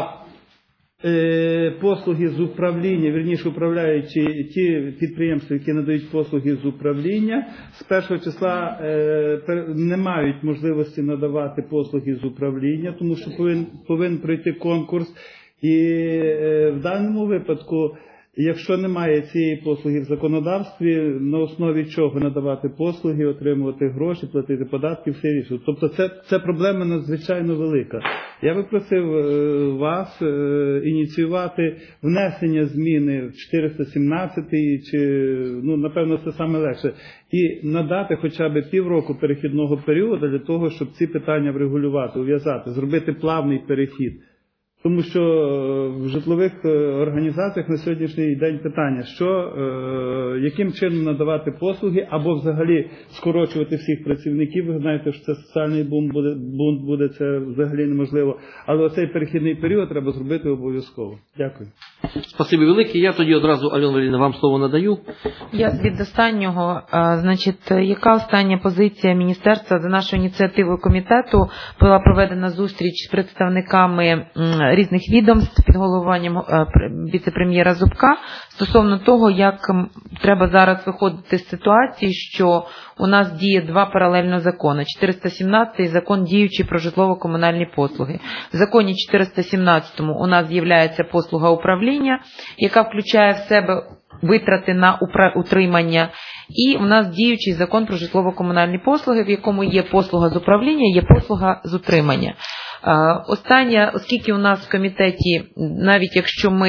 Speaker 9: е, послуги з управління, вірніше управляючи ті підприємства, які надають послуги з управління, з першого числа е, не мають можливості надавати послуги з управління, тому що повинен, повинен пройти конкурс. І е, в даному випадку, якщо немає цієї послуги в законодавстві, на основі чого надавати послуги, отримувати гроші, платити податки, все рішить. Тобто це, це проблема надзвичайно велика. Я би просив вас ініціювати внесення зміни в чотириста сімнадцятий, чи, ну, напевно, це саме легше, і надати хоча б півроку перехідного періоду для того, щоб ці питання врегулювати, ув'язати, зробити плавний перехід. Тому що в житлових організаціях на сьогоднішній день питання, що, е, яким чином надавати послуги, або взагалі скорочувати всіх працівників. Ви знаєте, що це соціальний бунт буде, бунт буде, це взагалі неможливо. Але оцей перехідний період треба зробити обов'язково. Дякую.
Speaker 2: Спасибі велике. Я тоді одразу, Альона Валеріївна, вам слово надаю.
Speaker 4: Я від останнього, значить, яка остання позиція міністерства? За нашою ініціативою комітету була проведена зустріч з представниками різних відомств під головуванням віце-прем'єра Зубка стосовно того, як треба зараз виходити з ситуації, що у нас діє два паралельно закони. чотириста сімнадцятий закон діючий про житлово-комунальні послуги. В законі чотириста сімнадцятому у нас з'являється послуга управління, яка включає в себе витрати на утримання. І у нас діючий закон про житлово-комунальні послуги, в якому є послуга з управління, є послуга з утримання. Останнє, оскільки у нас в комітеті, навіть якщо ми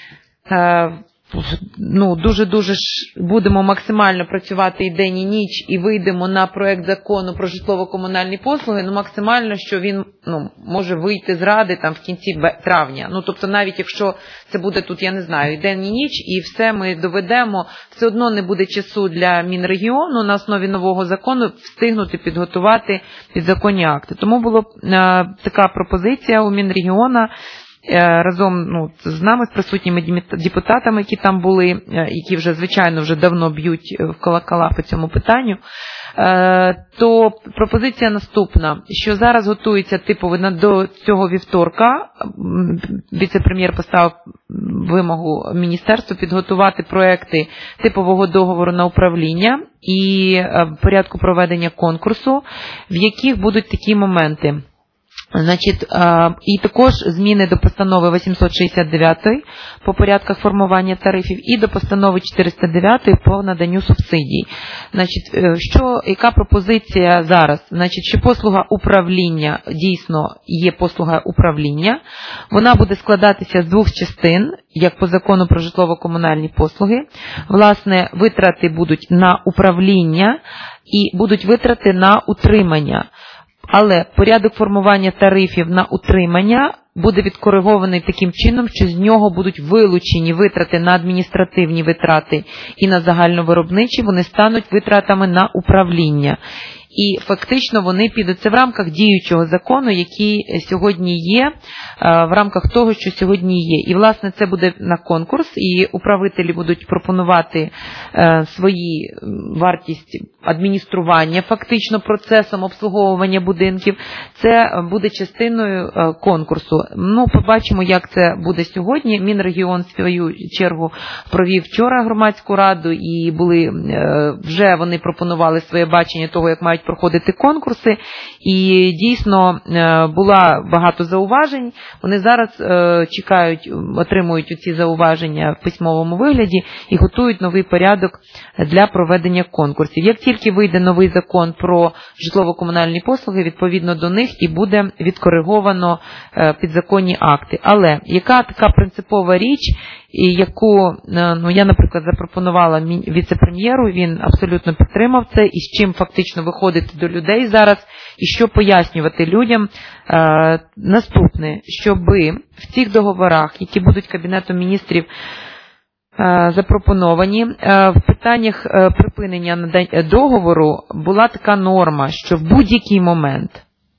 Speaker 4: ну, дуже-дуже ж будемо максимально працювати і день, і ніч, і вийдемо на проект закону про житлово-комунальні послуги, ну, максимально, що він, ну, може вийти з Ради там в кінці травня. Ну, тобто, навіть якщо це буде тут, я не знаю, і день, і ніч, і все ми доведемо, все одно не буде часу для Мінрегіону на основі нового закону встигнути підготувати підзаконні акти. Тому була е, така пропозиція у Мінрегіона, разом, ну, з нами, з присутніми депутатами, які там були, які вже, звичайно, вже давно б'ють в колокола по цьому питанню, то пропозиція наступна, що зараз готується типово до цього вівторка, віце-прем'єр поставив вимогу міністерству підготувати проекти типового договору на управління і в порядку проведення конкурсу, в яких будуть такі моменти. Значить, і також зміни до постанови вісімсот шістдесят дев'ять по порядках формування тарифів і до постанови чотириста дев'ять по наданню субсидій. Значить, що, яка пропозиція зараз? Значить, що послуга управління дійсно є послуга управління. Вона буде складатися з двох частин, як по закону про житлово-комунальні послуги. Власне, витрати будуть на управління і будуть витрати на утримання. Але порядок формування тарифів на утримання буде відкоригований таким чином, що з нього будуть вилучені витрати на адміністративні витрати і на загальновиробничі, вони стануть витратами на управління. І фактично вони підуть, це в рамках діючого закону, який сьогодні є, в рамках того, що сьогодні є. І, власне, це буде на конкурс, і управителі будуть пропонувати свої вартість адміністрування, фактично процесом обслуговування будинків. Це буде частиною конкурсу. Ну, побачимо, як це буде сьогодні. Мінрегіон, в свою чергу, провів вчора громадську раду, і були, вже вони пропонували своє бачення того, як мають проходити конкурси, і дійсно була багато зауважень. Вони зараз чекають, отримують ці зауваження в письмовому вигляді і готують новий порядок для проведення конкурсів. Як тільки вийде новий закон про житлово-комунальні послуги, відповідно до них і буде відкориговано підзаконні акти. Але яка така принципова річ, і яку, ну, я, наприклад, запропонувала віце-прем'єру, він абсолютно підтримав це, і з чим фактично виходить підходити до людей зараз і що пояснювати людям. Е, наступне, щоби в цих договорах, які будуть Кабінетом міністрів е, запропоновані, е, в питаннях е, припинення договору була така норма, що в будь-який момент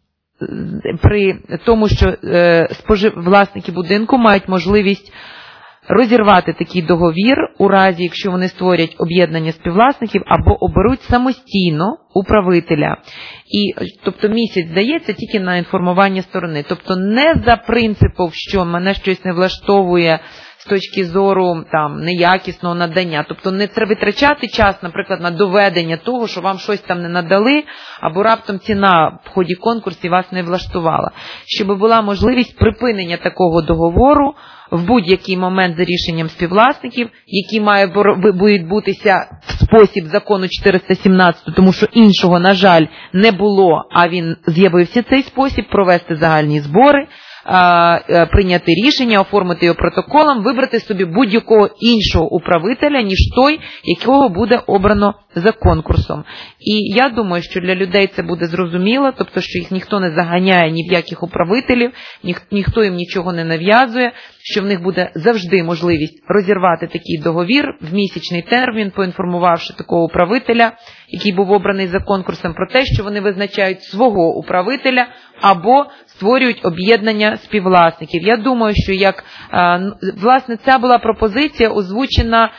Speaker 4: при тому, що е, спожив... власники будинку мають можливість розірвати такий договір у разі, якщо вони створять об'єднання співвласників або оберуть самостійно управителя. І, тобто місяць дається тільки на інформування сторони. Тобто не за принципом, що мене щось не влаштовує з точки зору там неякісного надання. Тобто не треба витрачати час, наприклад, на доведення того, що вам щось там не надали, або раптом ціна в ході конкурсу вас не влаштувала. Щоб була можливість припинення такого договору в будь-який момент за рішенням співвласників, які має відбутися в спосіб закону чотириста сімнадцять, тому що іншого, на жаль, не було, а він з'явився цей спосіб, провести загальні збори, прийняти рішення, оформити його протоколом, вибрати собі будь-якого іншого управителя, ніж той, якого буде обрано за конкурсом. І я думаю, що для людей це буде зрозуміло, тобто, що їх ніхто не заганяє ні в яких управителів, ніх, ніхто їм нічого не нав'язує, що в них буде завжди можливість розірвати такий договір в місячний термін, поінформувавши такого управителя, який був обраний за конкурсом, про те, що вони визначають свого управителя або створюють об'єднання співвласників. Я думаю, що як, власне, ця була пропозиція озвучена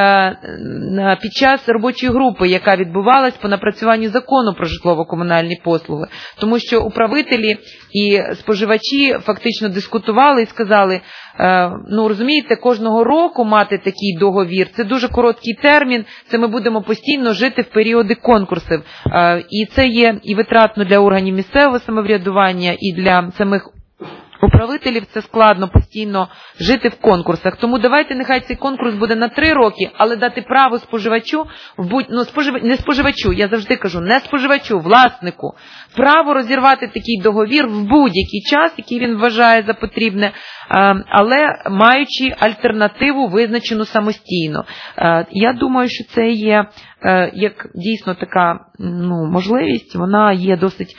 Speaker 4: під час робочої групи, яка відбувалась по напрацюванню закону про житлово-комунальні послуги. Тому що управителі і споживачі фактично дискутували і сказали, ну, розумієте, кожного року мати такий договір, це дуже короткий термін, це ми будемо постійно жити в періоди конкурсів. І це є і витратно для органів місцевого самоврядування, і для самих управителів це складно постійно жити в конкурсах. Тому давайте, нехай цей конкурс буде на три роки, але дати право споживачу, в будь... ну, спожив... не споживачу, я завжди кажу, не споживачу, власнику, право розірвати такий договір в будь-який час, який він вважає за потрібне, але маючи альтернативу, визначену самостійно. Я думаю, що це є як дійсно така, ну, можливість, вона є досить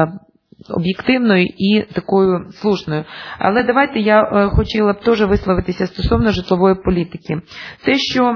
Speaker 4: об'єктивною і такою слушною. Але давайте я е, хотіла б теж висловитися стосовно житлової політики. Те, що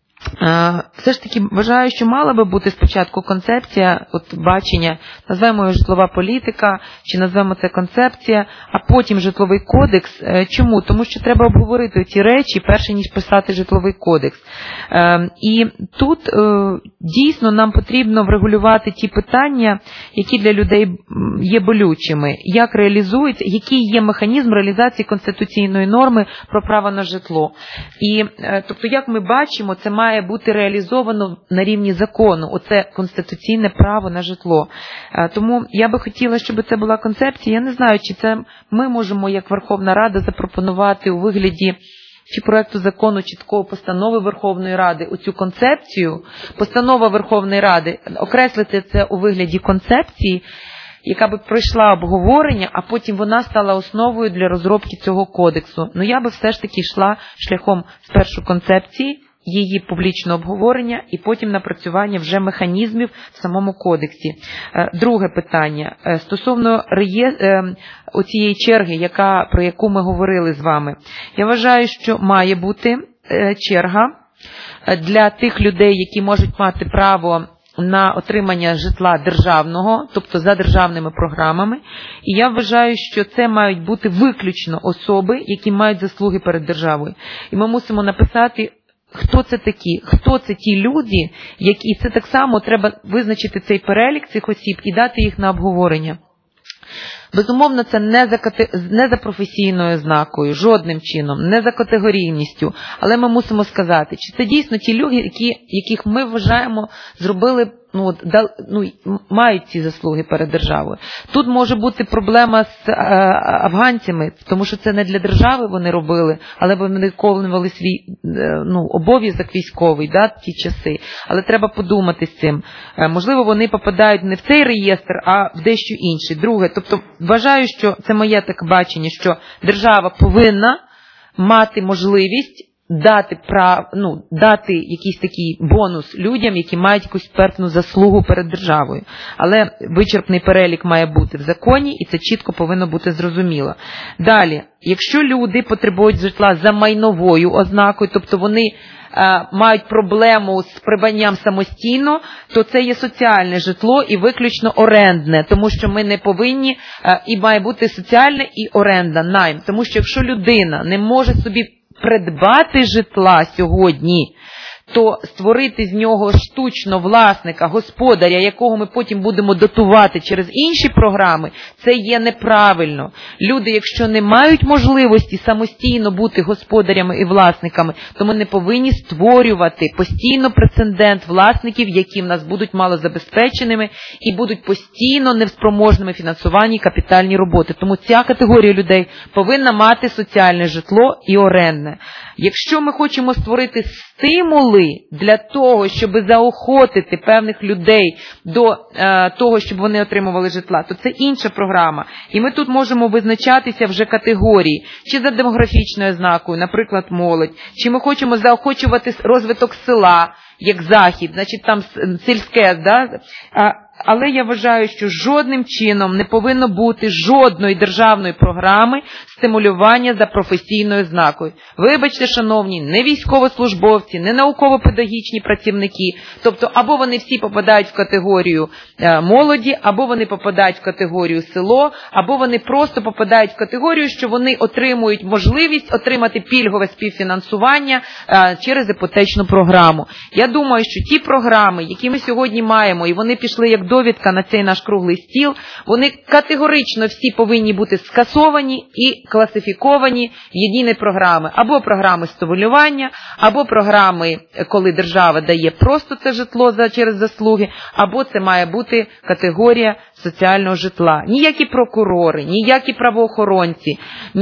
Speaker 4: е, все ж таки вважаю, що мала би бути спочатку концепція, от бачення, називаємо її житлова політика, чи називаємо це концепція, а потім житловий кодекс. Е, чому? Тому що треба обговорити ці речі, перше ніж писати житловий кодекс. Е, і тут е, дійсно нам потрібно врегулювати ті питання, які для людей є болючими, як реалізується, який є механізм реалізації конституційної норми про право на житло. І, е, тобто, як ми бачимо, це має бути реалізовано на рівні закону, оце конституційне право на житло. Е, тому я би хотіла, щоб це була концепція. Я не знаю, чи це ми можемо, як Верховна Рада, запропонувати у вигляді чи проекту закону, чи такої постанови Верховної Ради оцю концепцію, постанова Верховної Ради, окреслити це у вигляді концепції, яка би пройшла обговорення, а потім вона стала основою для розробки цього кодексу. Ну, я би все ж таки йшла шляхом спершу концепції, її публічного обговорення і потім напрацювання вже механізмів в самому кодексі. Друге питання. Стосовно реє... оцієї черги, яка, про яку ми говорили з вами. Я вважаю, що має бути черга для тих людей, які можуть мати право на отримання житла державного, тобто за державними програмами. І я вважаю, що це мають бути виключно особи, які мають заслуги перед державою. І ми мусимо написати, хто це такі, хто це ті люди, які, це так само треба визначити цей перелік цих осіб і дати їх на обговорення. Безумовно, це не за, не за професійною ознакою, жодним чином, не за категорійністю. Але ми мусимо сказати, чи це дійсно ті люди, які, яких ми вважаємо, зробили, ну, дал, ну, мають ці заслуги перед державою. Тут може бути проблема з е, афганцями, тому що це не для держави вони робили, але вони виконували свій е, ну, обов'язок військовий, да, ті часи. Але треба подумати з цим. Е, можливо, вони попадають не в цей реєстр, а в дещо інший. Друге, тобто вважаю, що це моє таке бачення, що держава повинна мати можливість дати прав, ну, дати якийсь такий бонус людям, які мають якусь певну заслугу перед державою. Але вичерпний перелік має бути в законі, і це чітко повинно бути зрозуміло. Далі, якщо люди потребують житла за майновою ознакою, тобто вони е, мають проблему з придбанням самостійно, то це є соціальне житло і виключно орендне, тому що ми не повинні, е, і має бути соціальне і оренда, найм. Тому що якщо людина не може собі придбати житла сьогодні, то створити з нього штучно власника, господаря, якого ми потім будемо дотувати через інші програми, це є неправильно. Люди, якщо не мають можливості самостійно бути господарями і власниками, то ми не повинні створювати постійно прецедент власників, які в нас будуть малозабезпеченими і будуть постійно невспроможними фінансуванні капітальні роботи. Тому ця категорія людей повинна мати соціальне житло і орендне. Якщо ми хочемо створити стимули для того, щоб заохотити певних людей до е, того, щоб вони отримували житла, то це інша програма. І ми тут можемо визначатися вже категорії, чи за демографічною ознакою, наприклад, молодь, чи ми хочемо заохочувати розвиток села, як захід, значить там сільське, да? А, але я вважаю, що жодним чином не повинно бути жодної державної програми стимулювання за професійною ознакою. Вибачте, шановні, не військовослужбовці, не науково-педагогічні працівники, тобто або вони всі попадають в категорію е, молоді, або вони попадають в категорію село, або вони просто попадають в категорію, що вони отримують можливість отримати пільгове співфінансування е, через іпотечну програму. Я думаю, що ті програми, які ми сьогодні маємо, і вони пішли як довідка на цей наш круглий стіл, вони категорично всі повинні бути скасовані і класифіковані в єдині програми. Або програми стимулювання, або програми, коли держава дає просто це житло за, через заслуги, або це має бути категорія соціального житла. Ніякі прокурори, ніякі правоохоронці,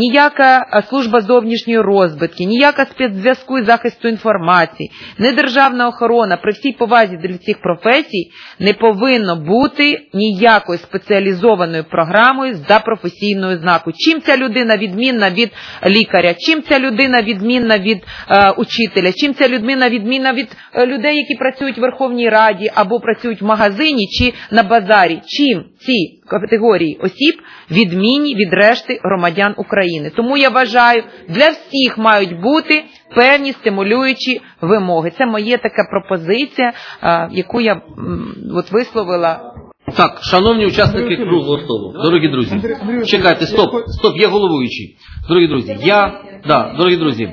Speaker 4: ніяка служба зовнішньої розвідки, ніяка спецзв'язку і захисту інформації, не державна охорона, при всій повазі до цих професій, не повинно бути ніякою спеціалізованою програмою за професійною ознакою. Чим ця людина відмінна від лікаря, чим ця людина відмінна від е, учителя, чим ця людина відмінна від е, людей, які працюють в Верховній Раді або працюють в магазині чи на базарі. Чим ці категорії осіб відмінні від решти громадян України. Тому я вважаю, для всіх мають бути певні стимулюючі вимоги. Це моя така пропозиція, е, яку я м, от висловила.
Speaker 2: Так, шановні учасники круглого столу, дорогі друзі, чекайте, стоп, стоп, є головуючий. Дорогі друзі, я, да, дорогі друзі,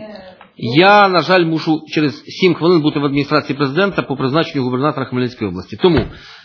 Speaker 2: я, на жаль, мушу через сім хвилин бути в адміністрації президента по призначенню губернатора Хмельницької області. Тому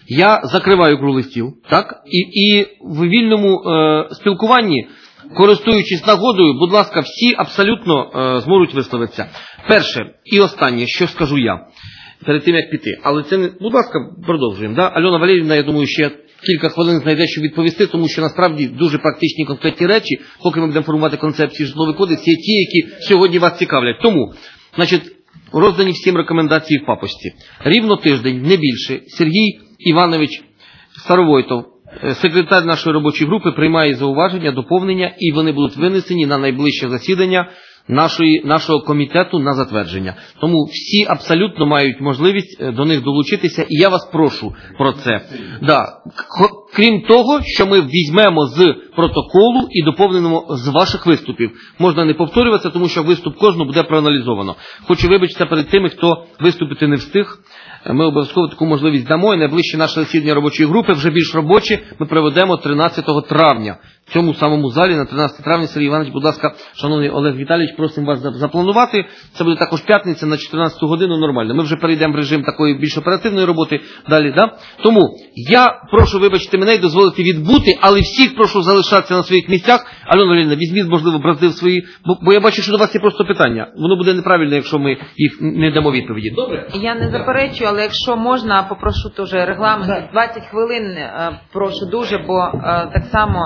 Speaker 2: я закриваю круглий стіл, так, і, і в вільному е, спілкуванні, користуючись нагодою, будь ласка, всі абсолютно е, зможуть висловитися. Перше і останнє, що скажу я, перед тим, як піти. Але це не... Будь ласка, продовжуємо. Да? Альона Валеріївна, я думаю, ще кілька хвилин знайде, щоб відповісти, тому що насправді дуже практичні конкретні речі, поки ми будемо формувати концепцію житловий кодекс, є ті, які сьогодні вас цікавлять. Тому, значить, роздані всім рекомендації в папочці. Рівно тиждень, не більше, Сергій Іванович Старовойтов, секретар нашої робочої групи, приймає зауваження, доповнення, і вони будуть винесені на найближче засідання Нашої, нашого комітету на затвердження. Тому всі абсолютно мають можливість до них долучитися, і я вас прошу про це. Да. Крім того, що ми візьмемо з протоколу і доповнимо з ваших виступів. Можна не повторюватися, тому що виступ кожного буде проаналізовано. Хочу вибачитися перед тими, хто виступити не встиг. Ми обов'язково таку можливість дамо, і найближче наше засідання робочої групи, вже більш робоче, ми проведемо тринадцятого травня. В цьому самому залі на тринадцяте травня. Сергій Іванович, будь ласка, шановний Олег Віталійович, просимо вас запланувати. Це буде також п'ятниця на чотирнадцяту годину, нормально. Ми вже перейдемо в режим такої більш оперативної роботи далі, да? Тому я прошу вибачити мене і дозволити відбути, але всіх прошу залишатися на своїх місцях. Альона Валеріївна, візьміть, можливо, браздив свої, бо, бо я бачу, що до вас є просто питання. Воно буде неправильно, якщо ми їх не дамо відповіді. Добре?
Speaker 4: Я не заперечую, але якщо можна, попрошу теж регламент. двадцять хвилин, прошу дуже, бо так само...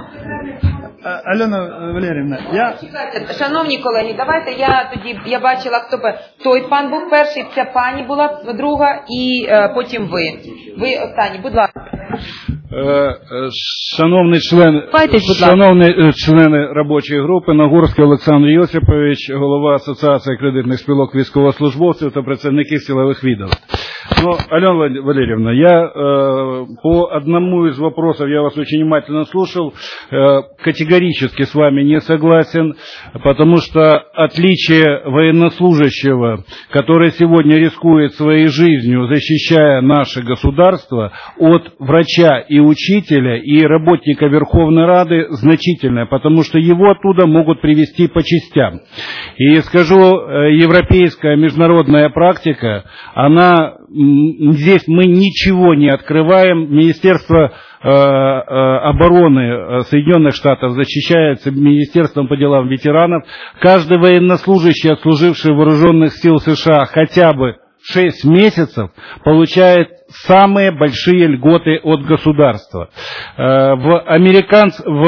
Speaker 9: Альона Валеріївна, я...
Speaker 4: Шановні колеги, давайте я тоді, я бачила, хто той пан був перший, ця пані була друга, і е, потім ви. Ви останні, будь ласка.
Speaker 10: Шановний член, шановні члени робочої групи, Нагорський Олександр Йосипович, голова Асоціації кредитних спілок військовослужбовців та працівників силових відомств. Ну, Алена Валерьевна, я э, по одному из вопросов, я вас очень внимательно слушал, э, категорически с вами не согласен, потому что отличие военнослужащего, который сегодня рискует своей жизнью, защищая наше государство, от врача и учителя и работника Верховной Рады, значительное, потому что его оттуда могут привести по частям. И скажу, европейская международная практика, она... Здесь мы ничего не открываем. Министерство э, э, обороны Соединенных Штатов защищается Министерством по делам ветеранов. Каждый военнослужащий, отслуживший в вооруженных сил США хотя бы шесть месяцев, получает самые большие льготы от государства. Э, в, американц... в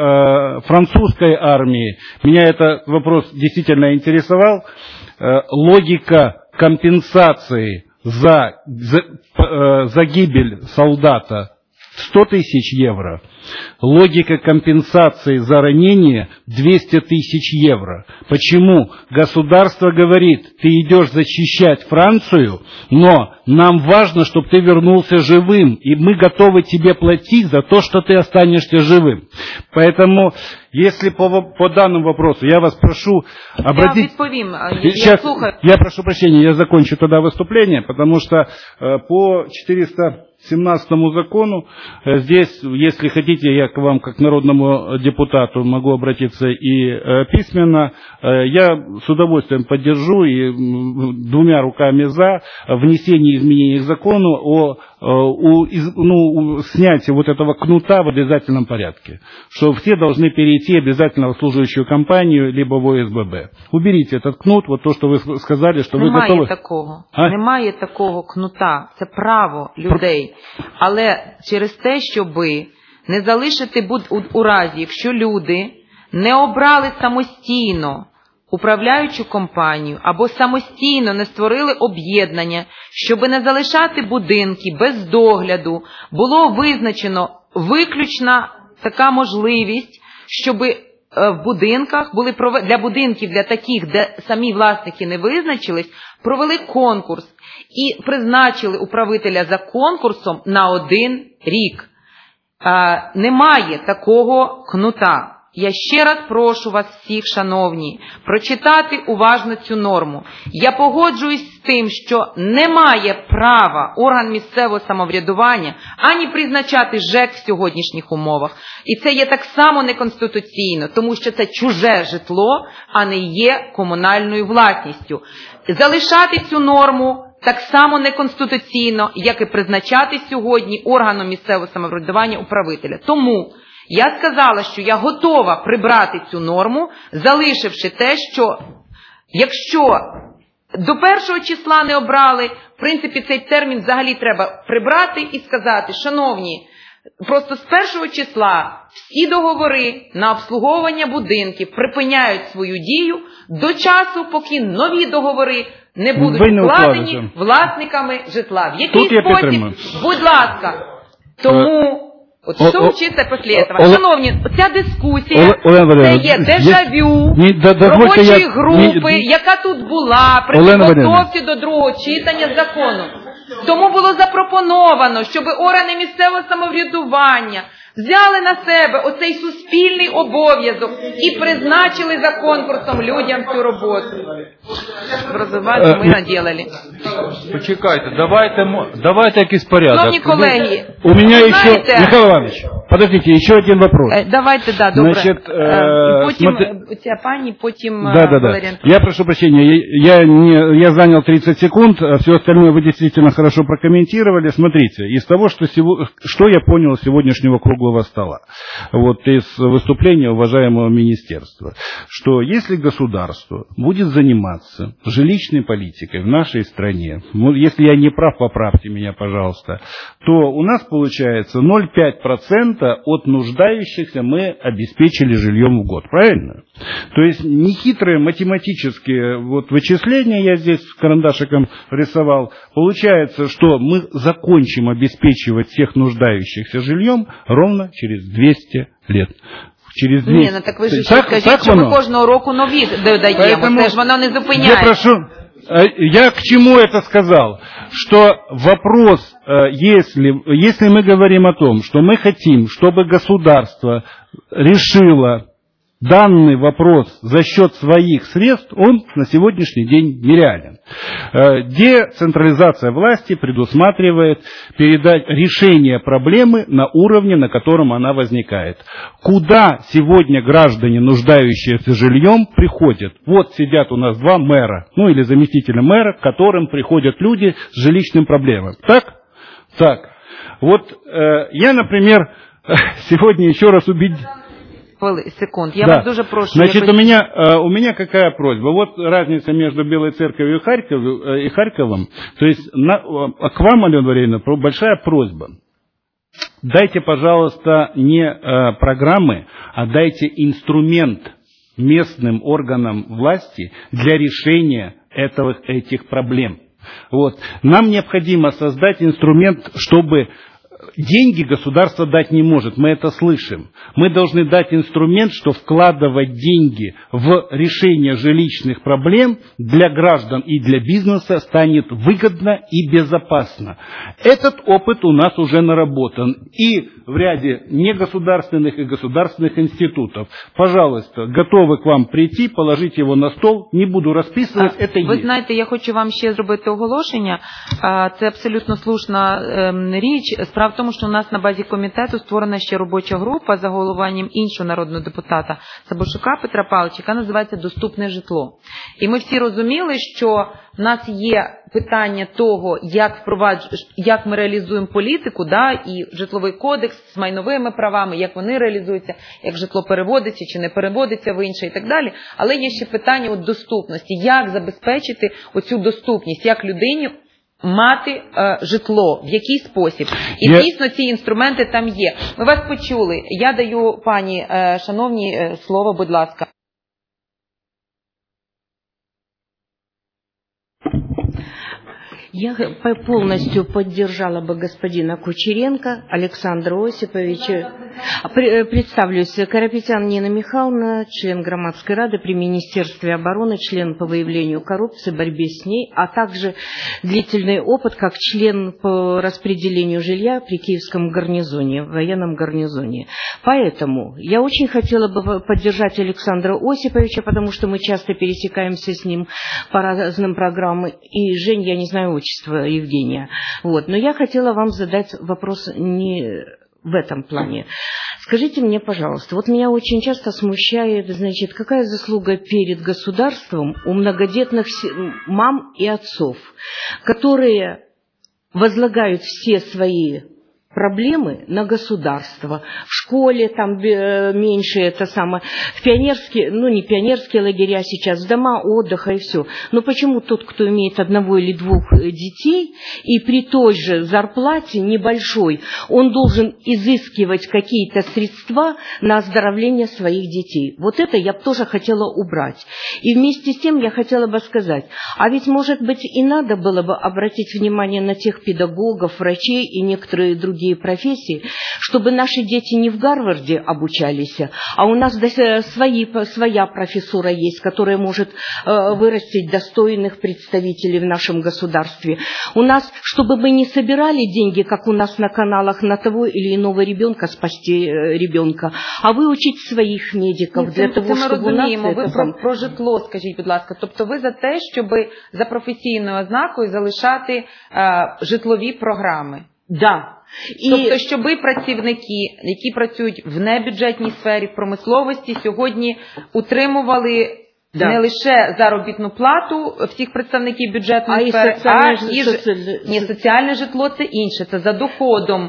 Speaker 10: э, французской армии, меня этот вопрос действительно интересовал, э, логика компенсации За, за, э, за гибель солдата сто тысяч евро. Логика компенсации за ранение двести тысяч евро. Почему? Государство говорит, ты идешь защищать Францию, но нам важно, чтобы ты вернулся живым, и мы готовы тебе платить за то, что ты останешься живым. Поэтому, если по, по данному вопросу, я вас прошу обратить...
Speaker 4: Я відповім,
Speaker 10: Сейчас, я, я прошу прощения, я закончу тогда выступление, потому что э, по четыреста семнадцатому закону, э, здесь, если хотите, я к вам, как народному депутату, могу обратиться и э, письменно, э, я с удовольствием поддержу и э, двумя руками за внесение изменений к закону о, о, из, ну, снятии вот этого кнута в обязательном порядке, что все должны перейти обязательно в служащую компанию, либо в О С Б Б. Уберите этот кнут, вот то, что вы сказали, что
Speaker 4: Немає
Speaker 10: вы готовы...
Speaker 4: Такого.
Speaker 10: А?
Speaker 4: Немає такого кнута, це право людей. Але через те, щоби не залишити у разі, якщо люди не обрали самостійно управляючу компанію або самостійно не створили об'єднання, щоб не залишати будинки без догляду, було визначено виключна така можливість, щоб в будинках були для будинків, для таких, де самі власники не визначились, провели конкурс і призначили управителя за конкурсом на один рік. А, немає такого кнута. Я ще раз прошу вас всіх, шановні, прочитати уважно цю норму. Я погоджуюсь з тим, що немає права орган місцевого самоврядування ані призначати ЖЕК в сьогоднішніх умовах. І це є так само неконституційно, тому що це чуже житло, а не є комунальною власністю. Залишати цю норму так само неконституційно, як і призначати сьогодні органом місцевого самоврядування управителя. Тому я сказала, що я готова прибрати цю норму, залишивши те, що якщо до першого числа не обрали, в принципі, цей термін взагалі треба прибрати і сказати, шановні, просто з першого числа всі договори на обслуговування будинків припиняють свою дію до часу, поки нові договори не будуть укладені власниками житла. В який спосіб? Будь ласка. Тому... От що вчиться після цього? Шановні, ця дискусія, це є дежавю робочої групи, яка тут була при підготовці до другого читання закону. Тому було запропоновано, щоб органи місцевого самоврядування взяли на себе оцей суспільний обов'язок і призначили за конкурсом людям цю роботу. Розвивати ми наділили.
Speaker 3: Почекайте, давайте, давайте якийсь порядок.
Speaker 4: Шановні колеги,
Speaker 10: у меня еще, Михаил Иванович, подождите, еще один вопрос.
Speaker 4: Давайте, да, добре.
Speaker 10: Значит,
Speaker 4: э, потім смотри... ця пані, потім
Speaker 10: да, да, да. Я прошу прощения, я, не, я занял тридцать секунд, а все остальное вы действительно хорошо прокомментировали. Смотрите, из того, что, сего, что я понял из сегодняшнего круглого круглого стола, вот из выступления уважаемого министерства, что если государство будет заниматься жилищной политикой в нашей стране, ну, если я не прав, поправьте меня, пожалуйста, то у нас получается ноль целых пять десятых процента от нуждающихся мы обеспечили жильем в год, правильно? То есть нехитрые математические вот вычисления я здесь карандашиком рисовал. Получается, что мы закончим обеспечивать всех нуждающихся жильем ровно через двести лет. Через двести.
Speaker 4: Ні, ну так ви ж
Speaker 10: так,
Speaker 4: скажіть,
Speaker 10: так
Speaker 4: що
Speaker 10: воно?
Speaker 4: ми кожного року нові додаємо,
Speaker 10: Поэтому
Speaker 4: це ж воно не
Speaker 10: я
Speaker 4: зупиняється.
Speaker 10: прошу, я к чему это сказал? Что вопрос, если, если мы говорим о том, что мы хотим, чтобы государство решило данный вопрос за счет своих средств, он на сегодняшний день нереален. Децентрализация власти предусматривает передать решение проблемы на уровне, на котором она возникает. Куда сегодня граждане, нуждающиеся жильем, приходят? Вот сидят у нас два мэра, ну или заместителя мэра, к которым приходят люди с жилищным проблемой. Так? Так. Вот э, я, например, сегодня еще раз убедил...
Speaker 4: Секунд. Я
Speaker 10: да.
Speaker 4: вас дуже прошу.
Speaker 10: Значит,
Speaker 4: я...
Speaker 10: у меня, у меня какая просьба? Вот разница между Белой Церковью и, Харьков, и Харьковом. То есть на, к вам, Алена Валерьевна, большая просьба. Дайте, пожалуйста, не э, программы, а дайте инструмент местным органам власти для решения этого, этих проблем. Вот. Нам необходимо создать инструмент, чтобы... Деньги государство дать не может, мы это слышим. Мы должны дать инструмент, что вкладывать деньги в решение жилищных проблем для граждан и для бизнеса станет выгодно и безопасно. Этот опыт у нас уже наработан и в ряде негосударственных и государственных институтов. Пожалуйста, готовы к вам прийти, положить его на стол, не буду расписывать,
Speaker 4: а,
Speaker 10: это
Speaker 4: ви
Speaker 10: есть.
Speaker 4: знаєте, я хочу вам ще зробити оголошення. Це абсолютно слушна річ. Справа в тому, що у нас на базі комітету створена ще робоча група за головуванням іншого народного депутата Сабушука Петра Павловича, яка називається «Доступне житло». І ми всі розуміли, що в нас є питання того, як, впровадж... як ми реалізуємо політику, да, і житловий кодекс з майновими правами, як вони реалізуються, як житло переводиться чи не переводиться в інше і так далі. Але є ще питання от доступності, як забезпечити оцю доступність, як людині мати е, житло, в який спосіб. І
Speaker 10: Я...
Speaker 4: дійсно ці інструменти там є. Ми вас почули. Я даю пані, е, шановні, е, слово, будь ласка.
Speaker 11: Я полностью поддержала бы господина Кучеренко Александра Осиповича. Представлюсь, Карапетян Нина Михайловна, член Громадской рады при Министерстве обороны, член по выявлению коррупции, борьбе с ней, а также длительный опыт как член по распределению жилья при Киевском гарнизоне, военном гарнизоне. Поэтому я очень хотела бы поддержать Александра Осиповича, потому что мы часто пересекаемся с ним по разным программам. И, Жень, я не знаю отчество Евгения. Вот. Но я хотела вам задать вопрос не в этом плане. Скажите мне, пожалуйста, вот меня очень часто смущает, значит, какая заслуга перед государством у многодетных мам и отцов, которые возлагают все свои проблемы на государство. В школе там меньше это самое. В пионерские, ну не пионерские лагеря сейчас, в дома отдыха и все. Но почему тот, кто имеет одного или двух детей, и при той же зарплате небольшой, он должен изыскивать какие-то средства на оздоровление своих детей? Вот это я бы тоже хотела убрать. И вместе с тем я хотела бы сказать, а ведь может быть и надо было бы обратить внимание на тех педагогов, врачей и некоторые другие профессии, чтобы наши дети не в Гарварде обучались, а у нас свои, своя профессура есть, которая может э, вырастить достойных представителей в нашем государстве. У нас, чтобы мы не собирали деньги, как у нас на каналах, на того или иного ребенка спасти э, ребенка, а выучить своїх медиків для того, щоб у нас...
Speaker 4: Ви про, про житло, скажіть, будь ласка. Тобто ви за те, щоб за професійною ознакою залишати е, житлові програми?
Speaker 11: Да.
Speaker 4: І... Тобто, щоб працівники, які працюють в небюджетній сфері, в промисловості, сьогодні утримували да. не лише заробітну плату всіх представників бюджетної
Speaker 11: а
Speaker 4: сфери,
Speaker 11: і соціальне,
Speaker 4: а і
Speaker 11: соціальне...
Speaker 4: Ні, соціальне житло – це інше, це за доходом.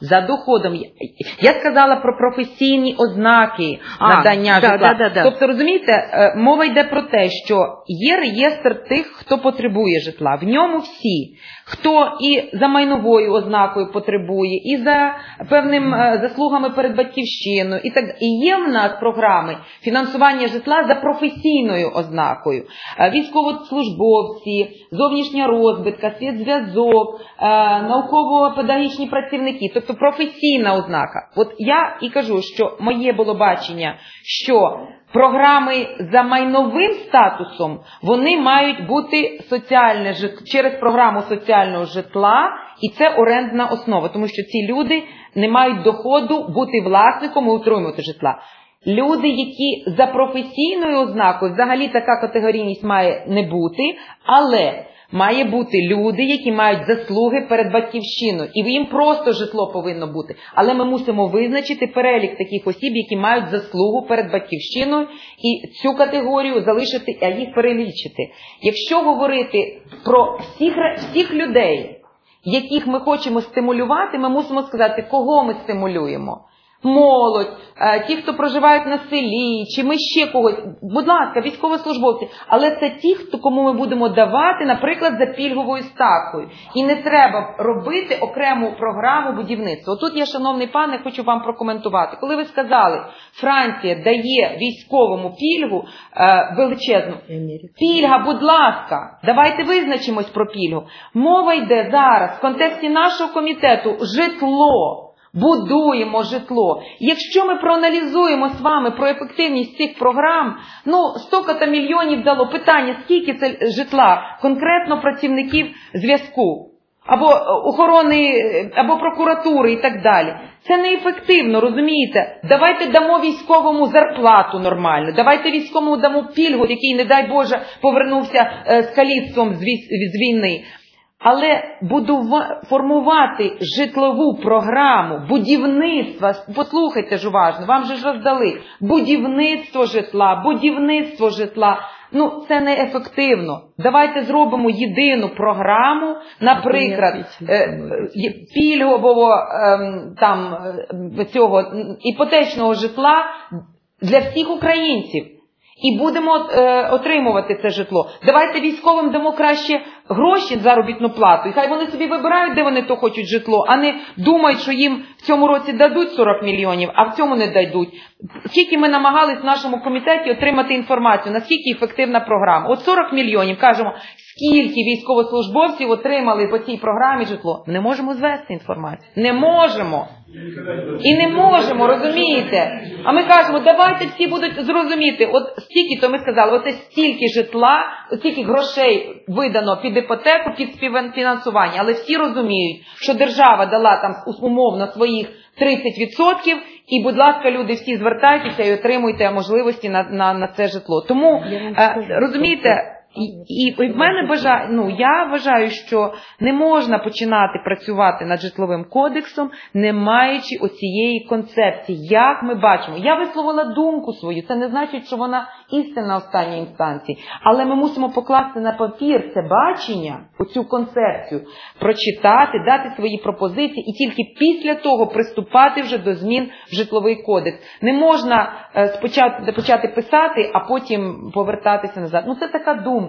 Speaker 4: за доходом. Я сказала про професійні ознаки
Speaker 11: А,
Speaker 4: надання
Speaker 11: да,
Speaker 4: житла.
Speaker 11: да, да, да.
Speaker 4: Тобто, розумієте, е, мова йде про те, що є реєстр тих, хто потребує житла. В ньому всі, хто і за майновою ознакою потребує, і за певним е, заслугами перед батьківщиною, і так. І є в нас програми фінансування житла за професійною ознакою. Е, військовослужбовці, зовнішня розвідка, спецзв'язок, е, науково-педагогічні працівники, тобто професійна ознака. От я і кажу, що моє було бачення, що програми за майновим статусом, вони мають бути соціальне житло, через програму соціального житла, і це орендна основа, тому що ці люди не мають доходу бути власником і утримувати житла. Люди, які за професійною ознакою, взагалі така категорійність має не бути, але має бути люди, які мають заслуги перед батьківщиною, і їм просто житло повинно бути. Але ми мусимо визначити перелік таких осіб, які мають заслугу перед батьківщиною, і цю категорію залишити, а їх перелічити. Якщо говорити про всіх, всіх людей, яких ми хочемо стимулювати, ми мусимо сказати, кого ми стимулюємо. Молодь, ті, хто проживають на селі, чи ми ще когось. Будь ласка, військовослужбовці. Але це ті, хто, кому ми будемо давати, наприклад, за пільговою ставкою. І не треба робити окрему програму будівництва. Отут я, шановний пане, хочу вам прокоментувати. Коли ви сказали, Франція дає військовому пільгу е, величезну. Пільга, будь ласка, давайте визначимось про пільгу. Мова йде зараз в контексті нашого комітету житло. Будуємо житло. Якщо ми проаналізуємо з вами про ефективність цих програм, ну, стільки-то мільйонів дало. Питання, скільки це житла, конкретно працівників зв'язку, або охорони, або прокуратури і так далі. Це неефективно, розумієте? Давайте дамо військовому зарплату нормальну, давайте військовому дамо пільгу, який, не дай Боже, повернувся з каліцтвом з війни. Але будува... формувати житлову програму, будівництва, послухайте ж уважно, вам же ж роздали, будівництво житла, будівництво житла, ну це не ефективно. Давайте зробимо єдину програму, наприклад, е, пільгового е, там, цього, іпотечного житла для всіх українців. І будемо е, отримувати це житло. Давайте військовим дамо краще гроші, заробітну плату. І хай вони собі вибирають, де вони то хочуть житло, а не думають, що їм в цьому році дадуть сорок мільйонів, а в цьому не дадуть. Скільки ми намагались в нашому комітеті отримати інформацію, наскільки ефективна програма. От сорок мільйонів, кажемо, скільки військовослужбовців отримали по цій програмі житло. Ми не можемо звести інформацію. Не можемо. І не можемо, розумієте? А ми кажемо, давайте всі будуть зрозуміти, от стільки, то ми сказали, оце стільки житла, стільки грошей видано під іпотеку, під співфінансування, але всі розуміють, що держава дала там умовно своїх тридцять відсотків, і, будь ласка, люди всі звертайтеся і отримуйте можливості на, на, на це житло. Тому, е, розумієте, І, і в мене бажаю, ну, я вважаю, що не можна починати працювати над житловим кодексом, не маючи оцієї концепції, як ми бачимо. Я висловила думку свою, це не значить, що вона істинна останній інстанції, але ми мусимо покласти на папір це бачення, оцю концепцію, прочитати, дати свої пропозиції і тільки після того приступати вже до змін в житловий кодекс. Не можна е, спочатку почати писати, а потім повертатися назад. Ну, це така думка.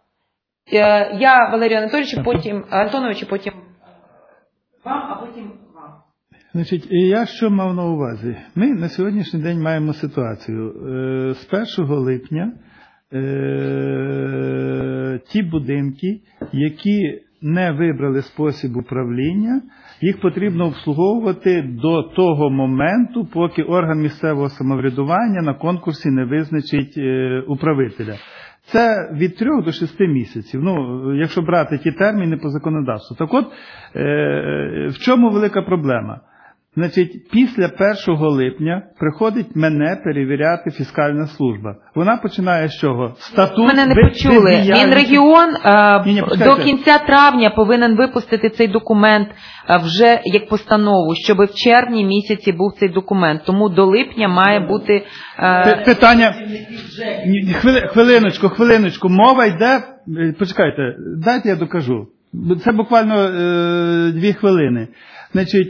Speaker 4: Я, Валерію Анатолійовичу, потім, Антоновичу, потім вам, а потім вам.
Speaker 9: Значить, я що мав на увазі? Ми на сьогоднішній день маємо ситуацію. З першого липня ті будинки, які не вибрали спосіб управління, їх потрібно обслуговувати до того моменту, поки орган місцевого самоврядування на конкурсі не визначить управителя. Це від трьох до шести місяців, ну, якщо брати ті терміни по законодавству. Так от, е, в чому велика проблема? Значить, після першого липня приходить мене перевіряти фіскальна служба. Вона починає з чого? Статут.
Speaker 4: Мене не почули. Мінрегіон е, ні, ні, до кінця травня повинен випустити цей документ е, вже як постанову, щоб в червні місяці був цей документ. Тому до липня має бути... Е...
Speaker 9: Питання... Хвили... Хвилиночку, хвилиночку. Мова йде... Почекайте, дайте я докажу. Це буквально е, дві хвилини. Значить,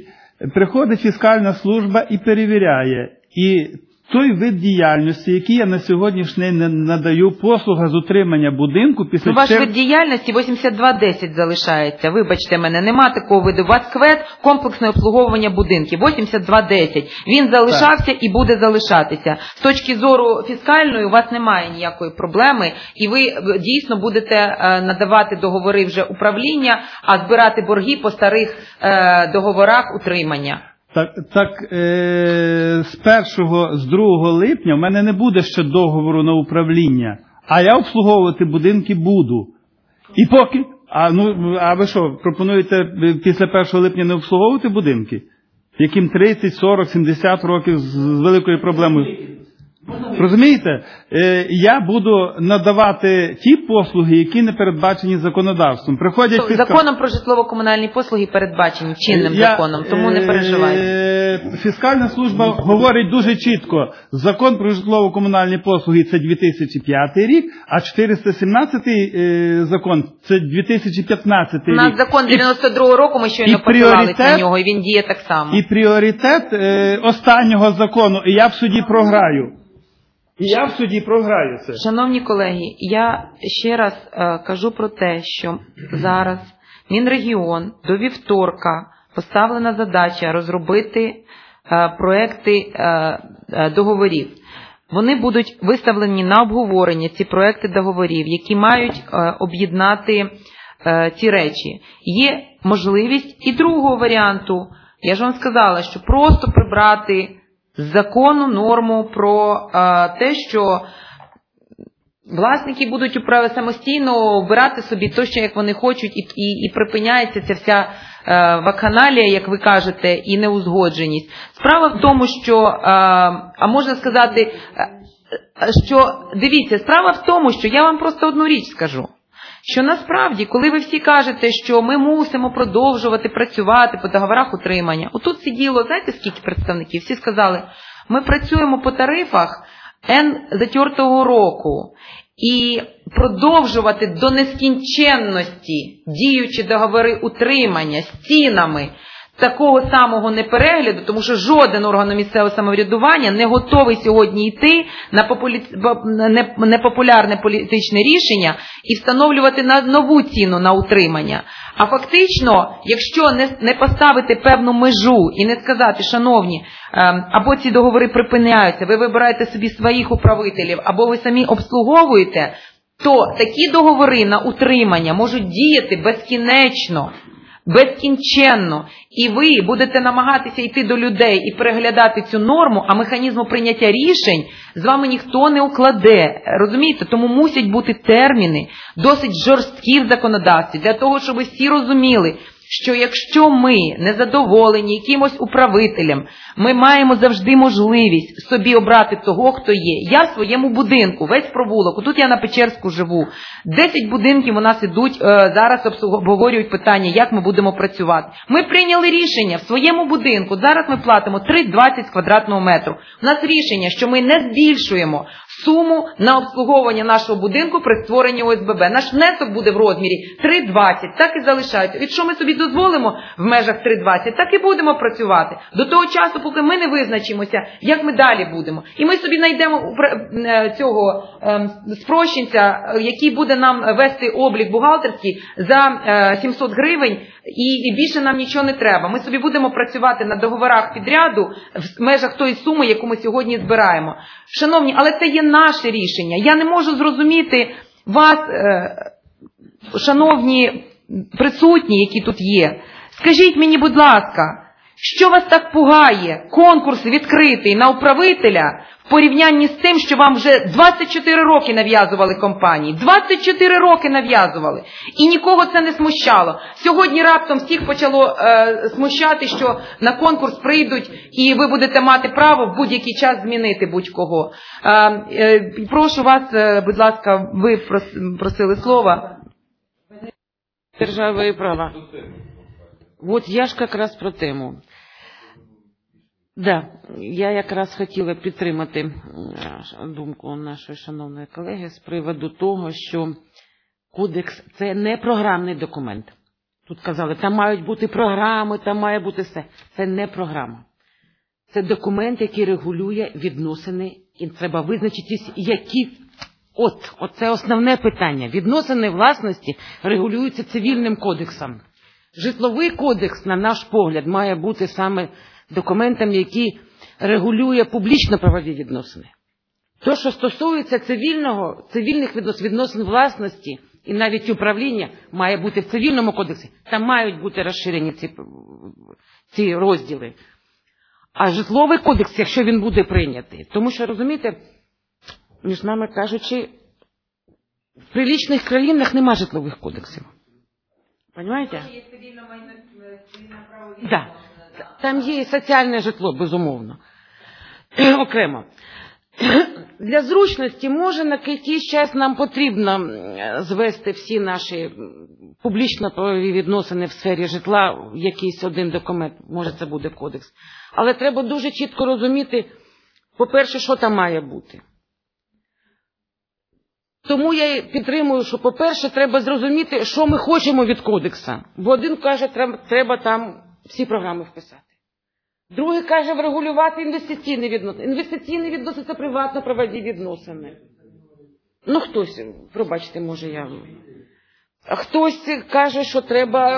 Speaker 9: приходить фіскальна служба і перевіряє. І той вид діяльності, який я на сьогоднішній день надаю, послуга з утримання будинку після...
Speaker 4: Ну, ваш
Speaker 9: чер...
Speaker 4: вид діяльності вісімдесят два десять залишається. Вибачте мене, нема такого виду. У вас КВЕД – комплексне обслуговування будинків. вісімдесят два десять. Він залишався так. І буде залишатися. З точки зору фіскальної у вас немає ніякої проблеми. І ви дійсно будете надавати договори вже управління, а збирати борги по старих договорах утримання.
Speaker 9: Так, так е, з першого, з другого липня в мене не буде ще договору на управління, а я обслуговувати будинки буду. І поки, а, ну, а ви що, пропонуєте після першого липня не обслуговувати будинки? Яким тридцять, сорок, сімдесят років з, з великою проблемою? Розумієте? Е, я буду надавати ті послуги, які не передбачені законодавством. Приходять
Speaker 4: фіскал... Законом про житлово-комунальні послуги передбачені чинним я, законом, тому не переживайте.
Speaker 9: Е, фіскальна служба говорить дуже чітко. Закон про житлово-комунальні послуги – це дві тисячі п'ятий рік, а чотириста сімнадцятий е, закон – це дві тисячі п'ятнадцятий рік.
Speaker 4: У нас закон дев'яносто другого року, ми щойно посилались на нього, і він діє так само.
Speaker 9: І пріоритет е, останнього закону, і я в суді програю. І я в суді програю це.
Speaker 4: Шановні колеги, я ще раз е, кажу про те, що зараз Мінрегіон до вівторка поставлена задача розробити е, проекти е, е, договорів. Вони будуть виставлені на обговорення, ці проекти договорів, які мають е, об'єднати е, ці речі. Є можливість і другого варіанту. Я ж вам сказала, що просто прибрати з закону норму про а, те, що власники будуть управи самостійно обирати собі то, що як вони хочуть, і, і, і припиняється ця вся а, вакханалія, як ви кажете, і неузгодженість. Справа в тому, що, а, а можна сказати, що, дивіться, справа в тому, що я вам просто одну річ скажу. Що насправді, коли ви всі кажете, що ми мусимо продовжувати працювати по договорах утримання, отут сиділо, знаєте, скільки представників? Всі сказали, ми працюємо по тарифах Н затертого року, і продовжувати до нескінченності діючі договори утримання з цінами такого самого неперегляду, тому що жоден орган місцевого самоврядування не готовий сьогодні йти на популі... непопулярне політичне рішення і встановлювати на нову ціну на утримання. А фактично, якщо не, не поставити певну межу і не сказати, шановні, або ці договори припиняються, ви вибираєте собі своїх управителів, або ви самі обслуговуєте, то такі договори на утримання можуть діяти безкінечно, безкінченно, і ви будете намагатися йти до людей і переглядати цю норму, а механізму прийняття рішень з вами ніхто не укладе. Розумієте? Тому мусять бути терміни досить жорсткі в законодавстві, для того, щоб всі розуміли, що якщо ми не задоволені якимось управителем, ми маємо завжди можливість собі обрати того, хто є. Я в своєму будинку, весь провулок, тут я на Печерську живу, десять будинків у нас ідуть, зараз обговорюють питання, як ми будемо працювати. Ми прийняли рішення в своєму будинку, зараз ми платимо три двадцять з квадратного метру. У нас рішення, що ми не збільшуємо суму на обслуговування нашого будинку при створенні О С Б Б. Наш внесок буде в розмірі три двадцять, так і залишається. Якщо ми собі дозволимо в межах три двадцять, так і будемо працювати. До того часу, поки ми не визначимося, як ми далі будемо. І ми собі знайдемо цього е, спрощенця, який буде нам вести облік бухгалтерський за е, сімсот гривень, і, і більше нам нічого не треба. Ми собі будемо працювати на договорах підряду в межах тої суми, яку ми сьогодні збираємо. Шановні, але це є наше рішення. Я не можу зрозуміти вас, е, шановні присутні, які тут є. Скажіть мені, будь ласка, що вас так пугає? Конкурс відкритий на управителя в порівнянні з тим, що вам вже двадцять чотири роки нав'язували компанії. двадцять чотири роки нав'язували. І нікого це не смущало. Сьогодні раптом всіх почало е, смущати, що на конкурс прийдуть і ви будете мати право в будь-який час змінити будь-кого. Е, е, прошу вас, е, будь ласка, ви просили слова.
Speaker 12: Державої права. От я ж якраз про тему. Да, я якраз хотіла підтримати думку нашої шановної колеги з приводу того, що кодекс – це не програмний документ. Тут казали, там мають бути програми, там має бути все. Це не програма. Це документ, який регулює відносини, і треба визначитись, які... От, оце основне питання. Відносини власності регулюються цивільним кодексом. Житловий кодекс, на наш погляд, має бути саме документом, який регулює публічно-правові відносини. То, що стосується цивільного, цивільних відносин, відносин власності і навіть управління, має бути в цивільному кодексі. Там мають бути розширені ці, ці розділи. А житловий кодекс, якщо він буде прийнятий, тому що, розумієте, між нами кажучи, в приличних країнах нема житлових кодексів. Понимаєте? Да. Там є і соціальне житло, безумовно. Окремо. Для зручності, може, на якийсь час нам потрібно звести всі наші публічно-правові відносини в сфері житла в якийсь один документ, може це буде кодекс. Але треба дуже чітко розуміти, по-перше, що там має бути. Тому я підтримую, що, по-перше, треба зрозуміти, що ми хочемо від кодекса. Бо один каже, треба, треба там всі програми вписати. Другий каже, врегулювати інвестиційні відносини. Інвестиційні відносини – це приватно-правові відносини. Ну, хтось, пробачте, може я... А хтось каже, що треба...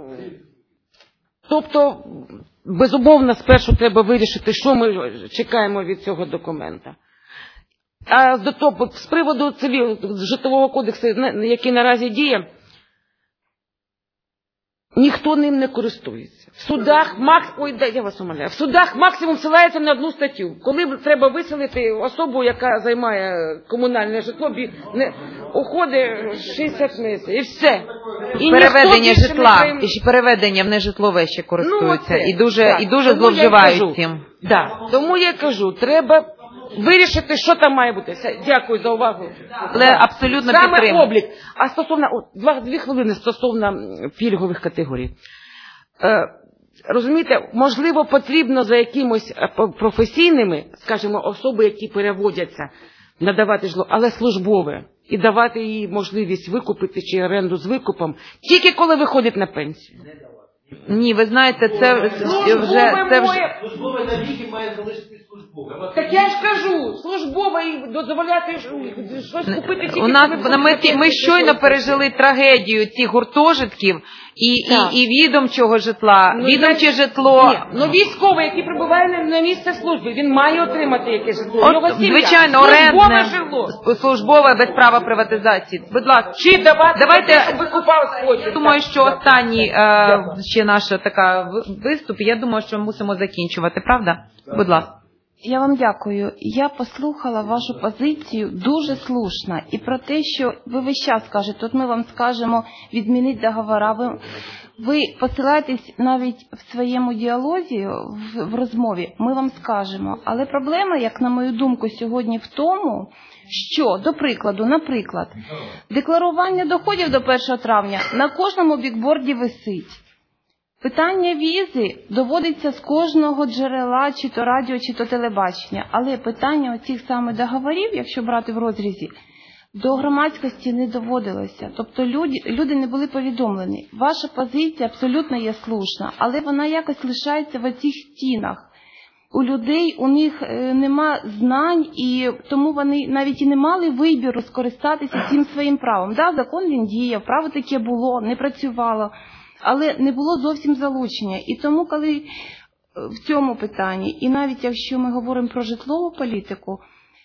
Speaker 12: Тобто, безумовно, спершу треба вирішити, що ми чекаємо від цього документа. А з приводу житлового кодексу, який наразі діє, ніхто ним не користується. В судах, макс... Ой, да, я вас умоляю. В судах максимум ссилається на одну статтю. Коли треба виселити особу, яка займає комунальне житло, не... уходить шістдесят місяців, і все. І
Speaker 4: переведення житла, і переведення в нежитлове ще користуються, ну, і дуже, да. і дуже зловживають цим.
Speaker 12: Да. Тому я кажу, треба вирішити, що там має бути. Все. Дякую за увагу.
Speaker 4: Але абсолютно підтримую.
Speaker 12: Саме облік. А стосовно, о, два, дві хвилини стосовно пільгових категорій. Е, розумієте, можливо, потрібно за якимось професійними, скажімо, особи, які переводяться, надавати житло, але службове. І давати їй можливість викупити чи оренду з викупом, тільки коли виходить на пенсію.
Speaker 4: Ні, ви знаєте, це вже... Це вже...
Speaker 7: Службове навіки має залишитись службове.
Speaker 12: Так я ж кажу, службове і дозволяти щось купити тільки...
Speaker 4: У нас, ми, ми щойно пережили трагедію цих гуртожитків і, і, і відомчого житла. Ну, відомче житло...
Speaker 12: Ні, ну військовий, який прибуває на місце служби, він має отримати якесь житло.
Speaker 4: От, його сім'я. Звичайно, орендне, службове без права приватизації. Будь ласка,
Speaker 12: чи давати,
Speaker 4: давайте,
Speaker 12: щоб викупав сходів.
Speaker 4: Думаю, що останній е, ще наша така виступ, я думаю, що мусимо закінчувати, правда? Будь ласка.
Speaker 5: Я вам дякую. Я послухала вашу позицію, дуже слушна. І про те, що ви весь час кажете, от ми вам скажемо відмінити договора. Ви, ви посилаєтесь навіть в своєму діалозі, в, в розмові, ми вам скажемо. Але проблема, як на мою думку, сьогодні в тому, що, до прикладу, наприклад, декларування доходів до першого травня на кожному бікборді висить. Питання візи доводиться з кожного джерела, чи то радіо, чи то телебачення. Але питання оцих саме договорів, якщо брати в розрізі, до громадськості не доводилося. Тобто люди, люди не були повідомлені. Ваша позиція абсолютно є слушна, але вона якось лишається в оцих стінах. У людей, у них нема знань, і тому вони навіть і не мали вибіру скористатися цим своїм правом. Да, закон він діяв, право таке було, не працювало. Але не було зовсім залучення. І тому, коли в цьому питанні, і навіть якщо ми говоримо про житлову політику,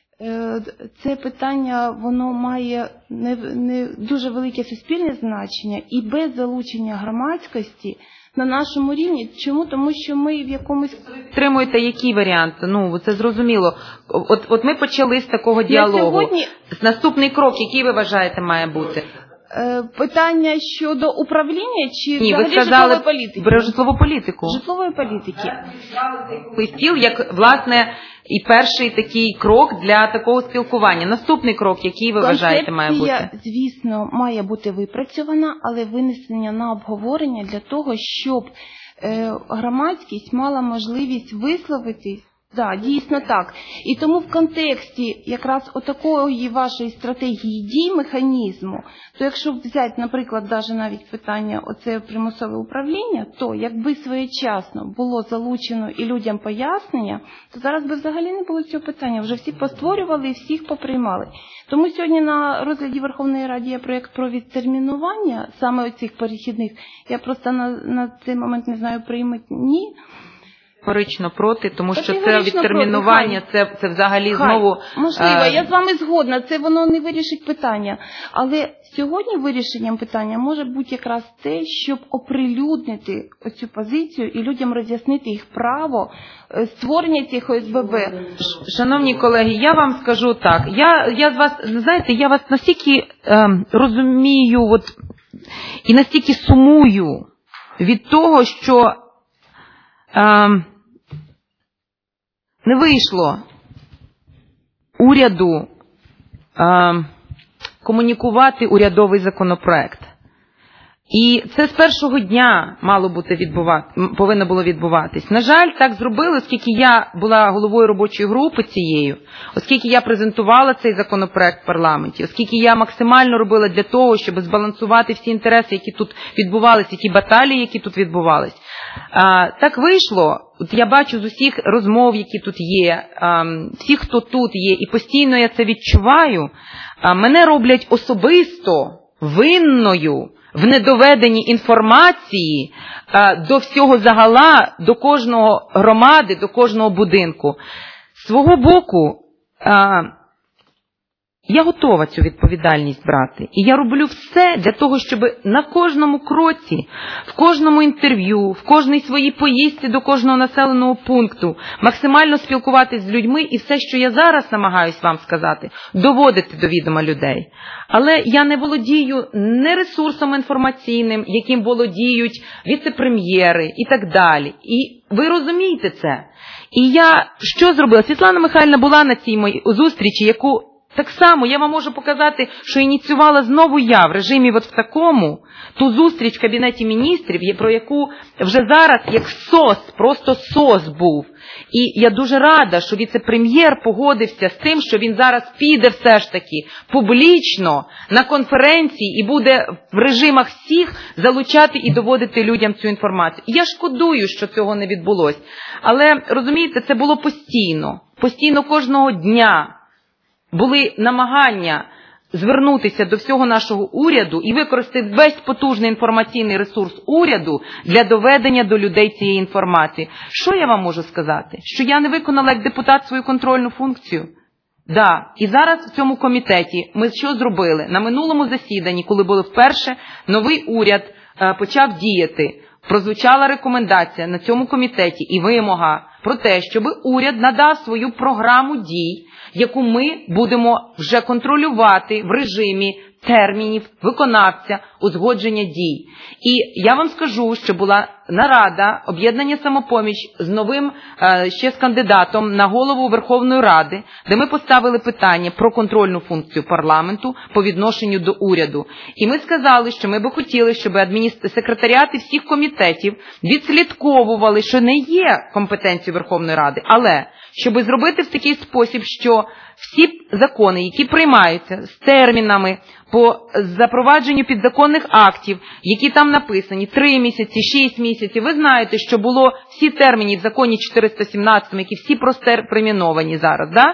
Speaker 5: це питання, воно має не, не дуже велике суспільне значення і без залучення громадськості на нашому рівні. Чому? Тому що ми в якомусь...
Speaker 4: Підтримуєте який варіант? Ну, це зрозуміло. От, от ми почали з такого діалогу.
Speaker 5: Сьогодні...
Speaker 4: Наступний крок, який ви вважаєте має бути?
Speaker 5: Питання щодо управління чи
Speaker 4: Ні,
Speaker 5: взагалі
Speaker 4: ви сказали
Speaker 5: житлової політики?
Speaker 4: Про житлову політику.
Speaker 5: Житлової політики.
Speaker 4: Стіл як, власне, і перший такий крок для такого спілкування. Наступний крок, який ви
Speaker 5: Концепція,
Speaker 4: вважаєте має бути?
Speaker 5: Звісно, має бути випрацьована, але винесення на обговорення для того, щоб е, громадськість мала можливість висловитись Да, дійсно так. І тому в контексті якраз отакої вашої стратегії дій, механізму, то якщо взяти, наприклад, даже навіть питання оце примусове управління, то якби своєчасно було залучено і людям пояснення, то зараз би взагалі не було цього питання. Вже всі постворювали і всіх поприймали. Тому сьогодні на розгляді Верховної Ради є проєкт про відтермінування саме оцих перехідних. Я просто на, на цей момент не знаю, приймуть ні.
Speaker 4: Категорично проти, тому що це відтермінування, це, це взагалі
Speaker 5: Хай.
Speaker 4: знову...
Speaker 5: Можливо,
Speaker 4: а...
Speaker 5: я з вами згодна, це воно не вирішить питання. Але сьогодні вирішенням питання може бути якраз те, щоб оприлюднити оцю позицію і людям роз'яснити їх право створення цих О С Б Б.
Speaker 4: Шановні колеги, я вам скажу так, я, я з вас, знаєте, я вас настільки ем, розумію от, і настільки сумую від того, що ем, не вийшло уряду е, комунікувати урядовий законопроект. І це з першого дня мало бути відбувати, повинно було відбуватись. На жаль, так зробили, оскільки я була головою робочої групи цією, оскільки я презентувала цей законопроект в парламенті, оскільки я максимально робила для того, щоб збалансувати всі інтереси, які тут відбувалися, ті баталії, які тут відбувались. А, так вийшло, от я бачу з усіх розмов, які тут є, а, всіх, хто тут є, і постійно я це відчуваю, а, мене роблять особисто винною в недоведенні інформації а, до всього загала, до кожного громади, до кожного будинку. З свого боку, а, я готова цю відповідальність брати. І я роблю все для того, щоб на кожному кроці, в кожному інтерв'ю, в кожній своїй поїздці до кожного населеного пункту максимально спілкуватись з людьми і все, що я зараз намагаюсь вам сказати, доводити до відома людей. Але я не володію не ресурсом інформаційним, яким володіють віце-прем'єри і так далі. І ви розумієте це. І я що зробила? Світлана Михайлівна була на цій моїй зустрічі, яку так само я вам можу показати, що ініціювала знову я в режимі от в такому, ту зустріч в Кабінеті міністрів, про яку вже зараз як сос, просто сос був. І я дуже рада, що віце-прем'єр погодився з тим, що він зараз піде все ж таки публічно на конференції і буде в режимах всіх залучати і доводити людям цю інформацію. І я шкодую, що цього не відбулося. Але, розумієте, це було постійно. Постійно кожного дня були намагання звернутися до всього нашого уряду і використати весь потужний інформаційний ресурс уряду для доведення до людей цієї інформації. Що я вам можу сказати? Що я не виконала як депутат свою контрольну функцію? Да. І зараз в цьому комітеті ми що зробили? На минулому засіданні, коли було вперше новий уряд е, почав діяти, прозвучала рекомендація на цьому комітеті і вимога про те, щоб уряд надав свою програму дій, яку ми будемо вже контролювати в режимі термінів, виконавця, узгодження дій. І я вам скажу, що була нарада об'єднання «Самопоміч» з новим, ще з кандидатом на голову Верховної Ради, де ми поставили питання про контрольну функцію парламенту по відношенню до уряду. І ми сказали, що ми би хотіли, щоб адміністр... секретаріати всіх комітетів відслідковували, що не є компетенцією Верховної Ради, але щоб зробити в такий спосіб, що всі закони, які приймаються з термінами по запровадженню підзаконних актів, які там написані, три місяці, шість місяців, ви знаєте, що було всі терміни в законі чотириста сімнадцять, які всі простерміновані зараз, да?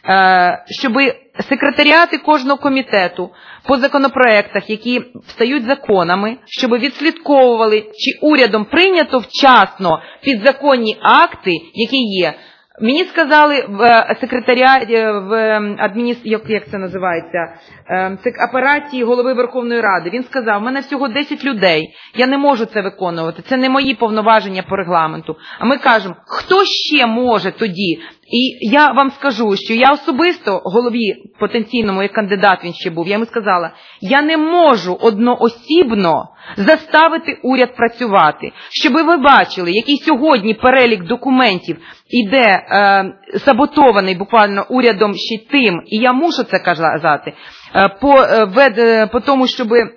Speaker 4: Е, щоб секретаріати кожного комітету по законопроектах, які стають законами, щоб відслідковували, чи урядом прийнято вчасно підзаконні акти, які є. Мені сказали в секретаріаті, в адміністрації, як, як це називається, це апараті голови Верховної Ради. Він сказав, в мене всього десять людей, я не можу це виконувати, це не мої повноваження по регламенту. А ми кажемо, хто ще може тоді? І я вам скажу, що я особисто голові потенційному, як кандидат він ще був, я йому сказала, я не можу одноосібно заставити уряд працювати. Щоб ви бачили, який сьогодні перелік документів іде е, саботований буквально урядом ще тим, і я мушу це казати, е, по, е, по тому, щоб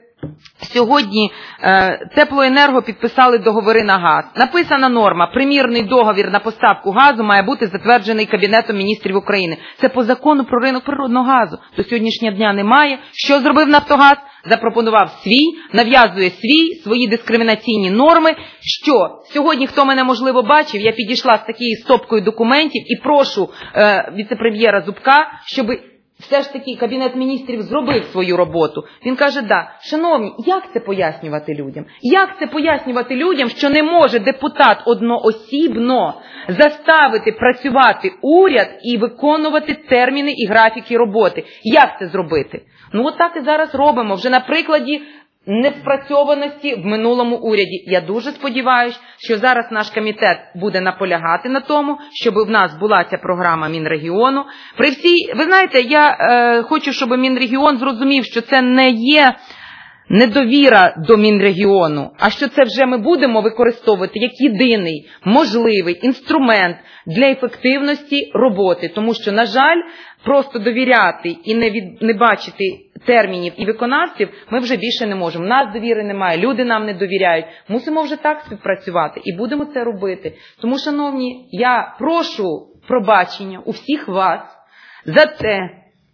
Speaker 4: Сьогодні е, теплоенерго підписали договори на газ. Написана норма, примірний договір на поставку газу має бути затверджений Кабінетом міністрів України. Це по закону про ринок природного газу. До сьогоднішнього дня немає. Що зробив Нафтогаз? Запропонував свій, нав'язує свій, свої дискримінаційні норми. Що? Сьогодні, хто мене, можливо, бачив, я підійшла з такою стопкою документів і прошу е, віце-прем'єра Зубка, щоб все ж таки Кабінет міністрів зробив свою роботу. Він каже, да, шановні, як це пояснювати людям? Як це пояснювати людям, що не може депутат одноосібно заставити працювати уряд і виконувати терміни і графіки роботи? Як це зробити? Ну от так і зараз робимо, вже на прикладі неспрацьованості в минулому уряді. Я дуже сподіваюся, що зараз наш комітет буде наполягати на тому, щоб в нас була ця програма Мінрегіону. При всій, ви знаєте, я е, хочу, щоб Мінрегіон зрозумів, що це не є недовіра до Мінрегіону, а що це вже ми будемо використовувати як єдиний можливий інструмент для ефективності роботи. Тому що, на жаль, просто довіряти і не, від, не бачити термінів і виконавців ми вже більше не можемо. У нас довіри немає, люди нам не довіряють. Мусимо вже так співпрацювати і будемо це робити. Тому, шановні, я прошу пробачення у всіх вас за те,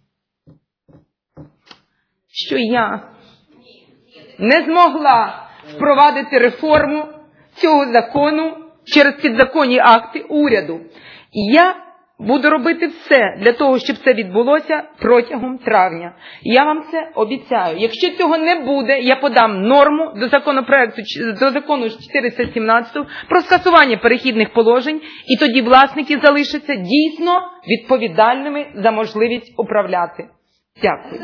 Speaker 4: що я не змогла впровадити реформу цього закону через підзаконні акти уряду. І я буду робити все для того, щоб це відбулося протягом травня. І я вам це обіцяю. Якщо цього не буде, я подам норму до законопроекту, до закону чотириста сімнадцять про скасування перехідних положень, і тоді власники залишаться дійсно відповідальними за можливість управляти. Дякую.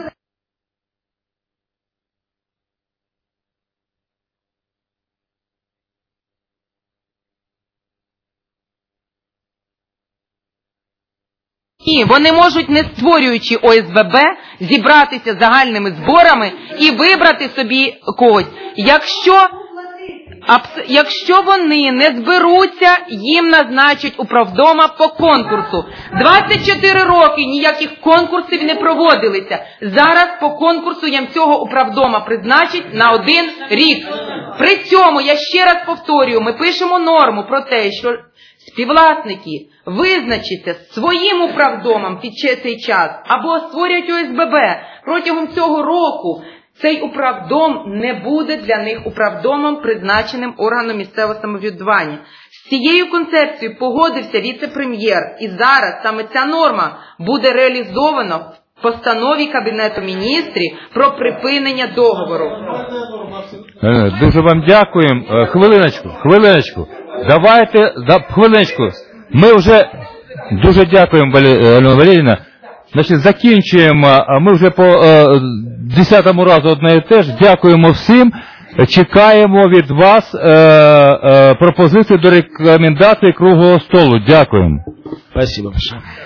Speaker 4: Ні, вони можуть, не створюючи О С Б Б, зібратися загальними зборами і вибрати собі когось. Якщо, абс, якщо вони не зберуться, їм назначать управдома по конкурсу. двадцять чотири роки ніяких конкурсів не проводилися. Зараз по конкурсу їм цього управдома призначать на один рік. При цьому, я ще раз повторюю, ми пишемо норму про те, що співвласники визначаться своїм управдомом під цей час або створюють О С Б Б протягом цього року, цей управдом не буде для них управдомом, призначеним органом місцевого самоврядування. З цією концепцією погодився віце-прем'єр, і зараз саме ця норма буде реалізована в постанові Кабінету міністрів про припинення договору.
Speaker 3: Дуже вам дякуємо. Хвилиночку, хвилиночку. Давайте, да, хвилиночку. Ми вже дуже дякуємо, Альона Валеріївна. Значить, закінчуємо. Ми вже по е, десятому разу одне і те ж. Дякуємо всім. Чекаємо від вас е, е, пропозиції до рекомендації круглого столу. Дякуємо.
Speaker 2: Спасибо большое.